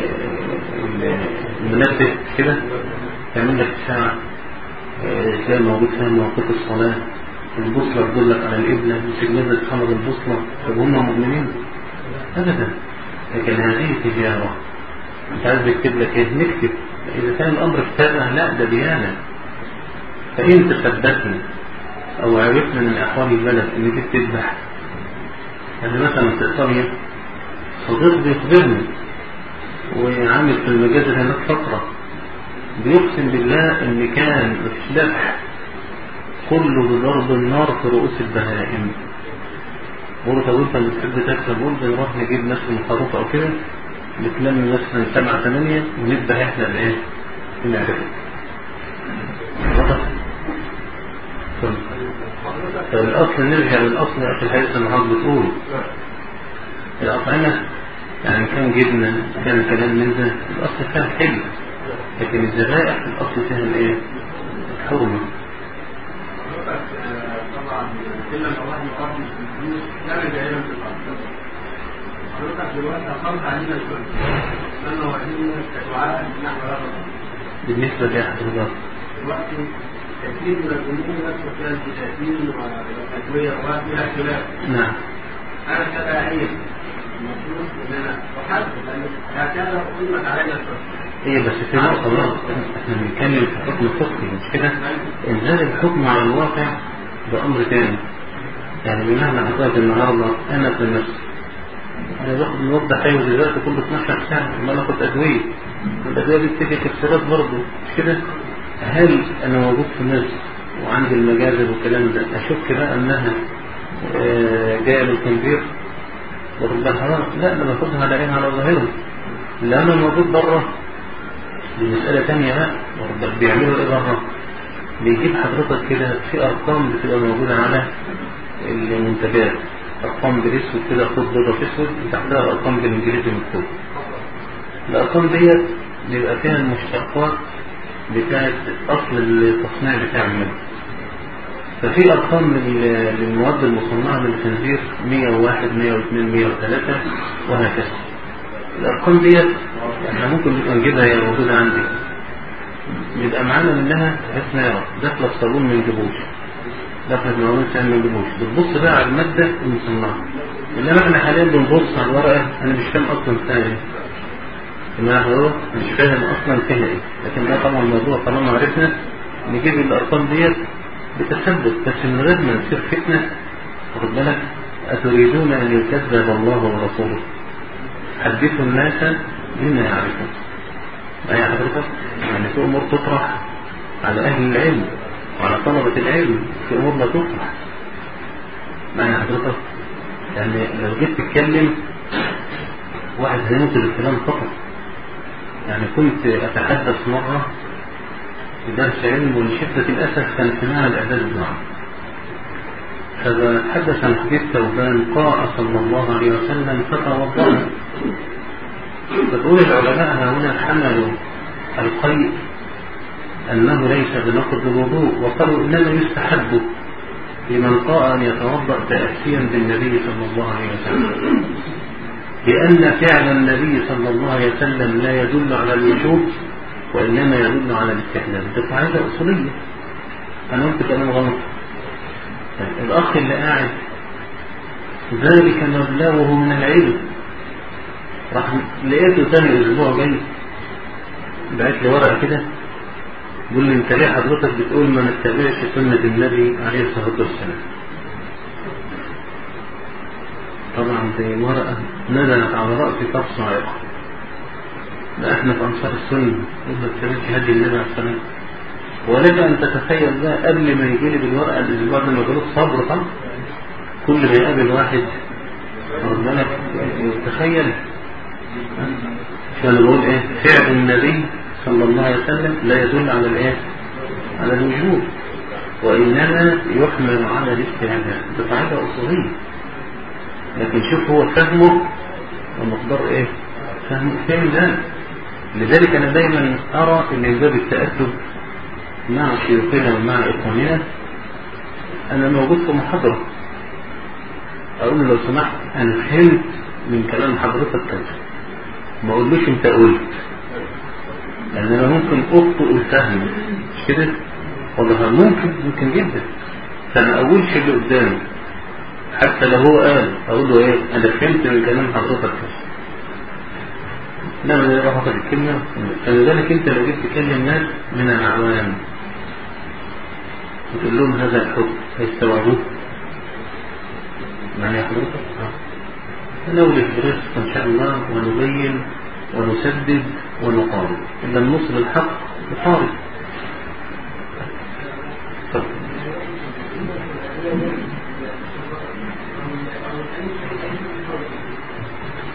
المنبه كده، تعمل لك ساعة تلاقي موجود فيها مواقيت الصلاة، البوصلة تدلك على القبلة، وسجنة تحمل البوصلة. طب هم مؤمنين؟ أبدا. لكن هذه تجارة، مش عايز نكتب لك ايه؟ نكتب. إذا كان الأمر كتابة لا، ده ديانة. فإن تثبتنا أو عرفنا من أحوال البلد إن دي بتذبح، يعني مثلا في إيطاليا صديق بيخبرني وعامل في المجازر هناك فترة، بيقسم بالله إن كان مفيش ذبح كله بضرب النار في رؤوس البهائم. بقول طب انت اللي بتحب تكسب، بقول نروح نجيب مثلا خروف او كده، نتلم مثلا 7-8 ونذبح احنا بايه؟ نعرفه. فالأصل نرجع للأصل يا أخي الحديث النهارده بتقول الأطعمة يعني كان جبنة كان كلام من ده الأصل فيها حلو، لكن الذبائح الأصل فيها الإيه؟ الحرمة. طبعا كل ما واحد يقدم الفلوس كان جايبا في الأرض. حضرتك دلوقتي أخرت علينا الفلوس لأنه واخدين كدعاء نحو رغبة. بالنسبة لحضرتك دلوقتي كثير من الأمور يدخل فيها التأثير والأدوية وإلى خلاف. نعم. أنا كداعية المفروض إن أنا أحدد لأن هكذا قلت علينا الفلوس. ايه بس في نقطة برضه احنا بنتكلم في حكم فقهي مش كده؟ انزال الحكم على الواقع ده أمر تاني. يعني بمعنى حضرتك النهارده أنا في النفس أنا باخد الوضع حيوي دلوقتي كل 12 ساعة وما باخد أدوية، والأدوية دي بتيجي كسرات برضه مش كده؟ هل أنا موجود في مصر وعندي المجازر والكلام ده أشك بقى أنها جاية من الخنزير واخد بال حضرتك؟ لا أنا باخدها على على ظاهرها. اللي أنا موجود بره دي مسألة تانية بقى. واخد بالك بيعملوا إيه بره؟ بيجيب حضرتك كده في أرقام بتبقى موجودة على المنتجات، أرقام بالأسود كده خد بيضة في أسود وتحتها أرقام بالإنجليزي مكتوب. الأرقام ديت بيبقى فيها المشتقات بتاعت أصل التصنيع بتاع المادة. ففي أرقام للمواد المصنعة من الخنزير 101 102 103 وهكذا. الأرقام ديت احنا ممكن نبقى نجيبها هي موجودة عندي، يبقى معانا منها اسمها داخلة الصابون من جبوش، داخلة مواد سائل من جبوش. بتبص بقى على المادة المصنعة. إنما احنا حاليا بنبص على الورقة أنا مش فاهم أصلا فيها إيه. إنما هو مش فاهم أصلا فيها إيه، لكن ده طبعا الموضوع طالما عرفنا نجيب الأرقام ديت بتثبت، بس من غير ما نصير فتنة. واخد بالك؟ أتريدون أن يكذب الله ورسوله حدثوا الناس بما يعرفون. أي حضرتك يعني في أمور تطرح على أهل العلم وعلى طلبة العلم، في أمور لا تطرح. أي حضرتك يعني لو جيت تتكلم واحد هينقل الكلام فقط. يعني كنت أتحدث مرة في درس علم ولشدة الأسف كان سماع الإعداد الدعاء، فبتحدث عن حديث ثوبان قال صلى الله عليه وسلم فتوضأ. بتقول العلماء هنا حملوا القيء أنه ليس بنقض الوضوء، وقالوا إنما يستحب لمن قال أن يتوضأ تأسيا بالنبي صلى الله عليه وسلم، لأن فعل النبي صلى الله عليه وسلم لا يدل على الوجوب وإنما يدل على الاستحلال. دي قاعدة أصولية. أنا قلت كلام غلط. الأخ اللي قاعد ذلك مبلغه من العلم، راح لقيته ثاني أسبوع جاي بعت لي ورقة كده يقول لي أنت ليه حضرتك بتقول ما نتبعش سنة النبي عليه الصلاة والسلام؟ طبعا دي ورقة نزلت على رأسي طرف صاعقة. لا احنا في أنصار السنة ما نتبعش هدي النبي عليه الصلاة والسلام. ولك أن تتخيل بقى قبل ما يجي لي بالورقة الأسبوع ده مجرد صبر طبعا. كل ما يقابل واحد ربنا تخيل كان بقول ايه فعل النبي صلى الله عليه وسلم لا يدل على الايه على الوجوب وإنما يحمل على الاستعمال. ده قاعدة أصولية، لكن شوف هو فهمه ومقدار ايه فهم ذلك. لذلك أنا دايما أرى ان من باب التأدب مع شيوخنا ومع إخواننا أنا موجود في محاضرة أقول له لو سمحت أنا فهمت من كلام حضرتك كذا، ما أقولوش أنت قلت، لأن أنا ممكن أخطئ الفهم مش كده؟ والله ممكن جدا. فما أقولش اللي قدامي حتى لو هو قال أقول له إيه أنا فهمت من كلام حضرتك كذا. لا أنا راح أخذ الكلمة. فلذلك أنت لو جيت تكلم ناس من العوام وتقول لهم هذا الحكم هيستوعبوه معايا حضرتك؟ نولد برزق إن شاء الله ونبين ونسدد ونقارب. إن لم نصل الحق نقارب.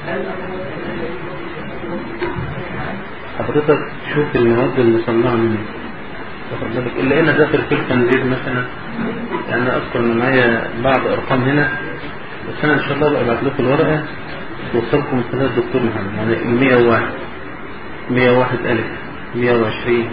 حضرتك تشوف المواد المصنعة منه واخد بالك إلا أنا داخل في التنزيل مثلا، يعني أذكر إن معايا بعض أرقام هنا، بس أنا إن شاء الله بقى أبعت لكم الورقة توصلكم من خلال الدكتور محمد. يعني 101 101 ألف 120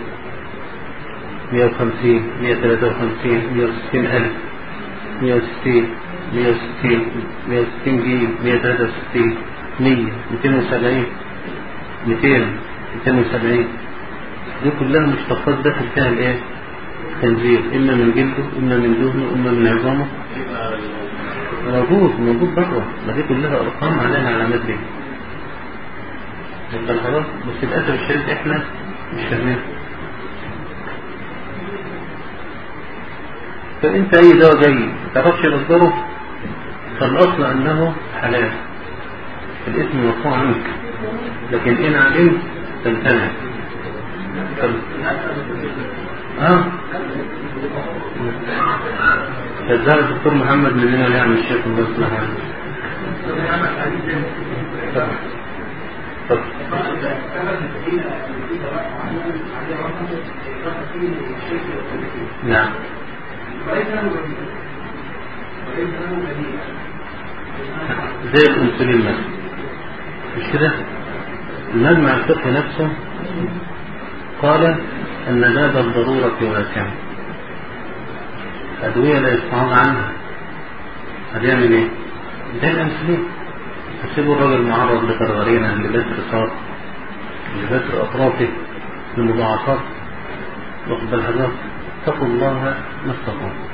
150 153 160 ألف 160 160 160 جيم 163 100 270 200 270 دي كلها مشتقات داخل فيها الايه؟ التنزيل، اما من جلده اما من دهنه اما من عظامه، موجود بره. ما دي كلها ارقام عليها علامات دي. يبقى خلاص، بس للاسف الشديد احنا مش فاهمين. فانت اي دواء جاي ما تعرفش مصدره، فالاصل انه حلال، الاسم مرفوع عنك، لكن ان علمت تمتنع. فالزهر الدكتور محمد مننا اللي يعمل الشيخ الله يصلح حاله. نعم. زي الانسولين مثلا، مش كده؟ المجمع الفقهي نفسه قال ان باب الضرورة واسع، أدوية لا يستعاض عنها، هتعمل ايه؟ زي الانسولين، تسيبوا الراجل معرض لغرغرينة، لبتر صار، لبتر اطرافه، لمضاعفات، واخد بالحضرتك، اتقوا الله ما استطعتم.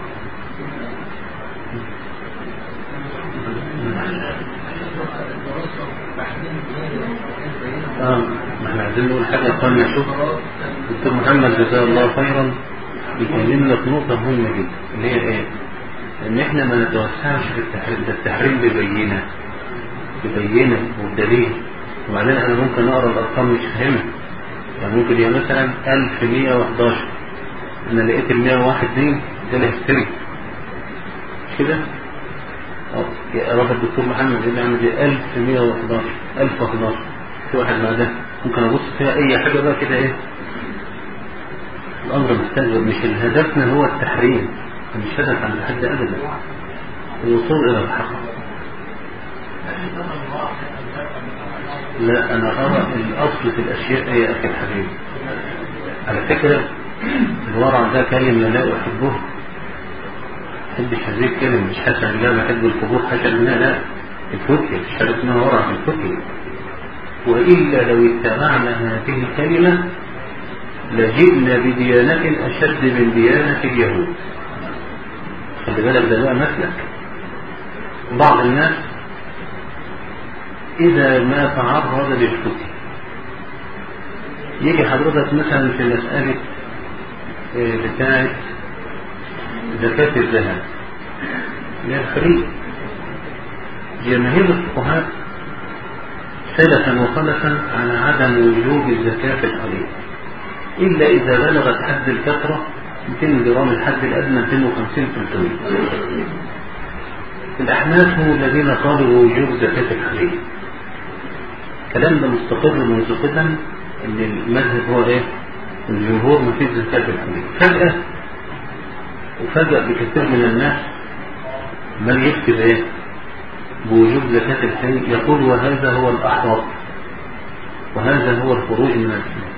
ما احنا عايزين نقول حاجة قلنا. شوف دكتور محمد جزاه الله خيرا بيكلمنا في نقطة مهمة جدا، اللي هي ايه؟ ان احنا ما نتوسعش في التحريم، ده التحريم ببينة وبدليل. وبعدين انا ممكن اقرا الارقام مش فاهمها، يعني ممكن يبقى مثلا 1111 انا لقيت ال 101 دي ده اللي هشتري كده. رابط الدكتور محمد يقول لي عامل ايه 1111 1011 في واحد مع ده، ممكن ابص فيها اي حاجه بقى كده ايه. الامر مستجد، مش هدفنا هو التحريم، مش هدف عند حد ابدا الوصول الى الحق. لا انا ارى الاصل في الاشياء يا اخي الحبيب. على فكره الورع ده كلمه لا احبه، حبش هذه الكلمة، مش حسن الله بحب القبور حسن الله، لا الفكر مش حاجة اسمها ورع في الفكر. وإلا لو اتبعنا هذه الكلمة لجئنا بديانة أشد من ديانة اليهود. خلي بالك ده بقى مسلك بعض الناس إذا ما تعرض للفتن. يجي حضرتك مثلا في مسألة بتاعة زكاة الذهب للخريج، جماهير الفقهاء سلفا وخلفا على عدم وجوب الزكاة في الخريج إلا إذا بلغت حد الكثرة 200 جرام، الحد الأدنى 250-300. الأحناف هم الذين طالبوا وجوب زكاة الخريج. الكلام ده مستقر منذ قدم إن المذهب هو إيه؟ الجمهور ما فيش زكاة الخريج. وفجأة بكثير من الناس من يكتب ايه بوجوب زكاة الحي، يقول وهذا هو الأحوط وهذا هو الخروج من الإسلام.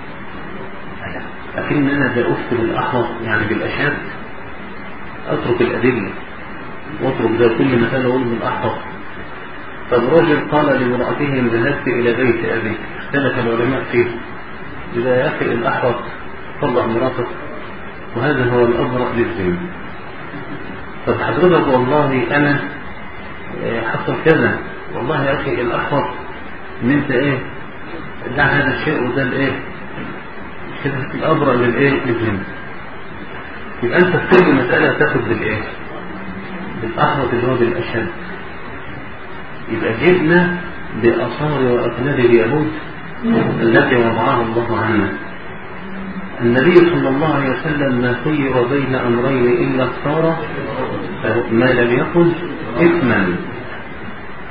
لكن أنا لا أفتي بالأحوط يعني بالأشد، أترك الأدلة وأترك ده كل مثال أقول بالأحوط. طب رجل قال لمرأته إن ذهبت إلى بيت أبيك، اختلف العلماء فيه، إذا يا أخي الأحوط طلع مراتك وهذا هو الأبرأ للذنب. طب حضرتك والله أنا حصل كذا، والله يا أخي الأحوط إن أنت إيه دع هذا الشيء وده الإيه كده الأبرأ للإيه للذنب. يبقى أنت في كل مسألة تاخد بالإيه بالأحوط اللي هو بالأشد. يبقى جئنا بأصار وأقلال اليهود التي وضعها الله عنا. النبي صلى الله عليه وسلم ما خير بين أمرين إلا اختار ما لم يكن إثما،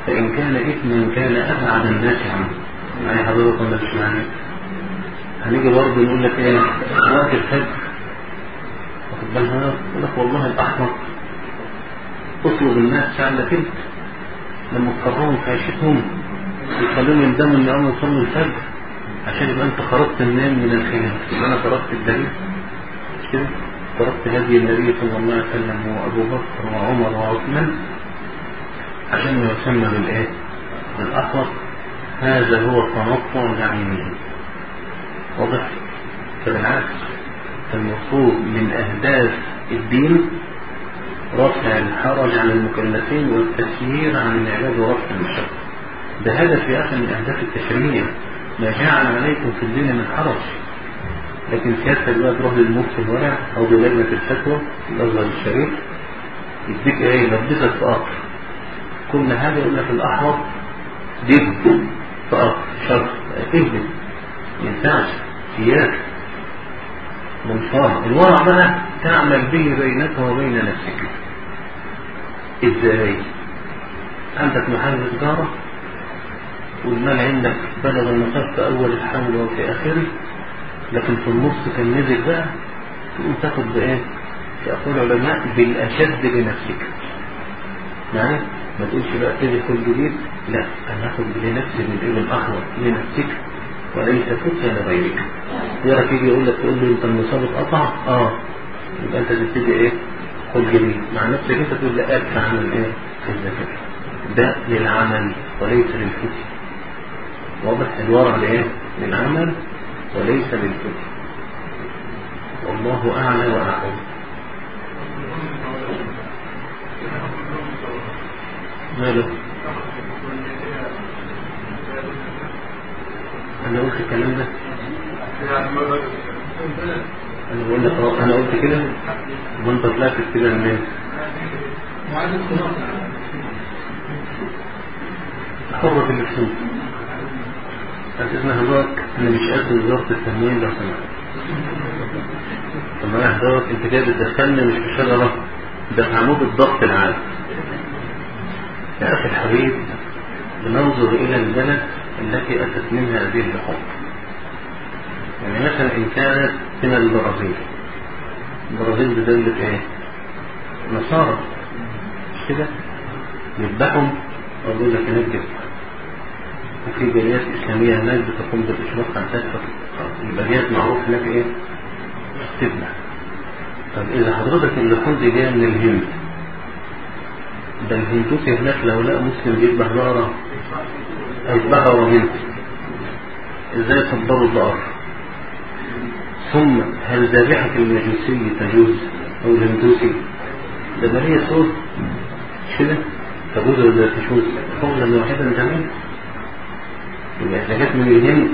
فإن كان إثما كان أبعد الناس عنه. معايا حضرتك ولا مش معايا؟ هنيجي برضه نقول لك إيه وقت الفجر واخد بالها، يقول لك والله الأحمق تطلب الناس ساعة كده لما تقررهم في عيشتهم يخلون يندموا إن هم يصلوا الفجر عشان يبقى أنت خرجت النام من الخلاف. أنا تركت الدليل مش كده؟ تركت هدي النبي صلى الله عليه وسلم وأبو بكر وعمر وعثمان عشان يسمى بالإيه؟ بالأحمق. هذا هو التنطع بعينه. واضح؟ فبالعكس المفروض من أهداف الدين رفع الحرج عن المكلفين والتسيير عن العباد ورفع المشقة. ده هدف يا أخي من أهداف التشريع. ما جعل عليكم في الدين من حرج. لكن سيادتك بقى تروح للمفتي الورع أو بلجنة الفتوى الأزهر الشريف يديك إيه؟ يلبسك في قطر كل حاجة يقول لك الأحمر دب في قطر شرط اهدم ما ينفعش سياسة منفار. الورع بقى تعمل به بينك وبين نفسك. ازاي؟ عندك محل تجارة والمال عندك بلغ النصاب في أول الحول وفي آخره، لكن في النص كان نزل بقى تقوم تاخد بإيه؟ يقول العلماء بالأشد لنفسك. يعني ما تقولش بقى تدخل جديد، لا أنا هاخد لنفسي من الإبن الأحمر لنفسك وليس فتيا لغيرك. غيرك يجي يقول لك تقول له أنت النصاب اتقطع؟ يبقى أنت تبتدي إيه؟ خد جديد مع نفسك أنت تقول لا أدفع عن الإيه؟ الزكاة. ده للعمل وليس للفتي. واضح؟ الورع لإيه؟ للعمل وليس للفتي. والله أعلى وأعلم. ماله؟ أنا قلت الكلام ده؟ أنا بقول لك أنا قلت كده وأنت طلعت كده منين؟ حرة الاسم. أسئلنا حضرتك أنا مش قد وزارة التموين لو سمحت. طب أنا حضرتك أنت كده بتدخلني مش في شجرة، ده في عمود الضغط العالي. يا أخي الحبيب بننظر إلى البلد التي أتت منها هذه اللحوم. يعني مثلا إن كانت من البرازيل، البرازيل بدولة إيه؟ نصارى مش كده؟ يذبحهم أقول لك هناك جبهة، وفي جاليات إسلامية هناك بتقوم بالإشراف عن تكفر. الجاليات معروف هناك إيه؟ تذبح. طب إذا حضرتك اللحوم دي جاية من الهند، ده الهندوسي هناك لو لقى مسلم بيذبح بقرة هيذبحها وهند. إزاي صبروا البقر؟ ثم هل ذبيحة المجوسي تجوز أو الهندوسي؟ ده برية صوت كده تجوز ولا تجوز؟ قولا واحدا تمام. يبقى إذا جت من الهند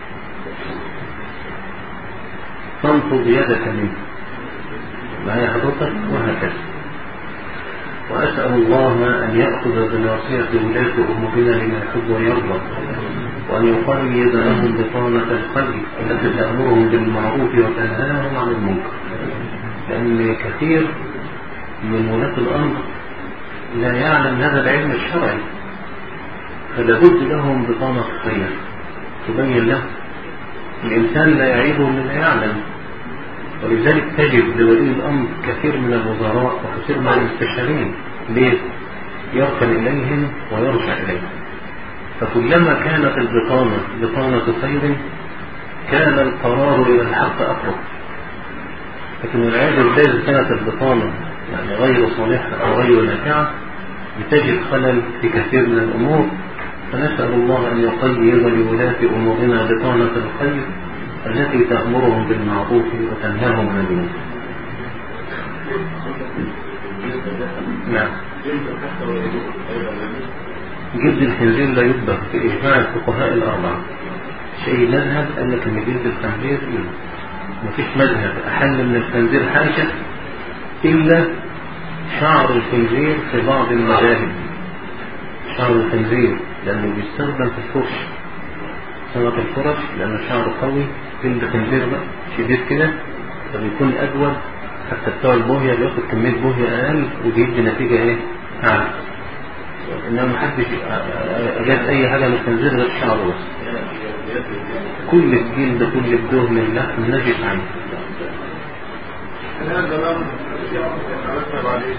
تنفض يدك منه معايا حضرتك وهكذا. وأسأل الله أن يأخذ بناصية ولاة أمورنا لما يحب ويرضى، وأن يقيد لهم بطانة الخير التي تأمرهم بالمعروف وتنهاهم عن المنكر. لأن كثير من ولاة الأمر لا يعلم هذا العلم الشرعي، فلابد لهم بطانة خير تبين له. الإنسان لا يعيبه من لا يعلم، ولذلك تجد لولي الأمر كثير من الوزراء وكثير من المستشارين ليه؟ يركن إليهم ويرجع إليهم. فكلما كانت البطانة بطانة خير كان القرار إلى الحق أقرب. لكن العياذ بالله كانت البطانة يعني غير صالحة أو غير نافعة بتجد خلل في كثير من الأمور. فنسأل الله أن يقيد لولاة أمورنا بطانة الخير التي تأمرهم بالمعروف وتنهاهم عن المنكر. نعم. جلد الخنزير لا يذبح بإجماع الفقهاء الأربعة. شيء مذهب قال لك إن جلد الخنزير مفيش مذهب أحل من الخنزير حاشا إلا شعر الخنزير في بعض المذاهب. شعر الخنزير لأنه بيستخدم في الفرش، صنعة الفرش لأنه شعره قوي. جلد الخنزير بقى شديد كده فبيكون أجود، حتى بتوع البوهية بياخد كمية بوهية أقل وبيدي نتيجة إيه؟ أعلى. إنما محدش جاب أي حاجة من الخنزير غير شعره بس. كل الجلد كل الدهن اللحم نجس عنه. هذا الأمر يترتب عليه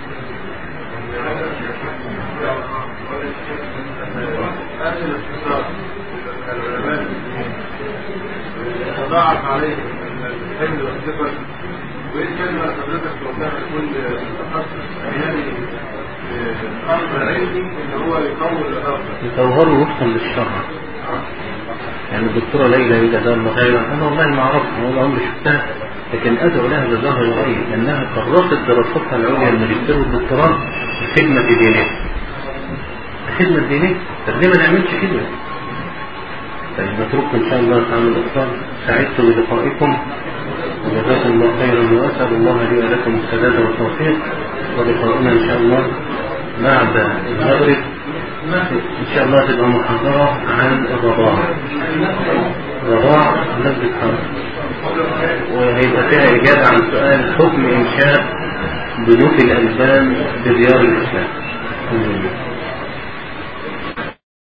هذه الاختصار العلماء يتضاعف عليه الحمل والثقل، وإن كان حضرتك توضح كل تخصص عيالي الأمر العلمي إن هو يطور الأرض يطوره وفقا للشرع. يعني الدكتورة ليلى جزاها الله خيرا، أنا والله ما أعرفها ولا عمري شفتها، لكن أدعو لها جزاها الله خيرا لأنها كرست دراساتها العليا الماجستير والدكتوراه الخدمة دينية. الخدمة الدينية طب ليه ما نعملش كده؟ طيب نترككم إن شاء الله تعالى الأخطار. سعدت بلقائكم وجزاكم الله خيرا، وأسأل الله لي ولكم السداد والتوفيق، ولقاؤنا إن شاء الله بعد المغرب إن شاء الله تبقى محاضرة عن الرضاعة لذة حرب، وهيبقى فيها إجابة عن سؤال حكم إنشاء بنوك الألبان بديار الإسلام.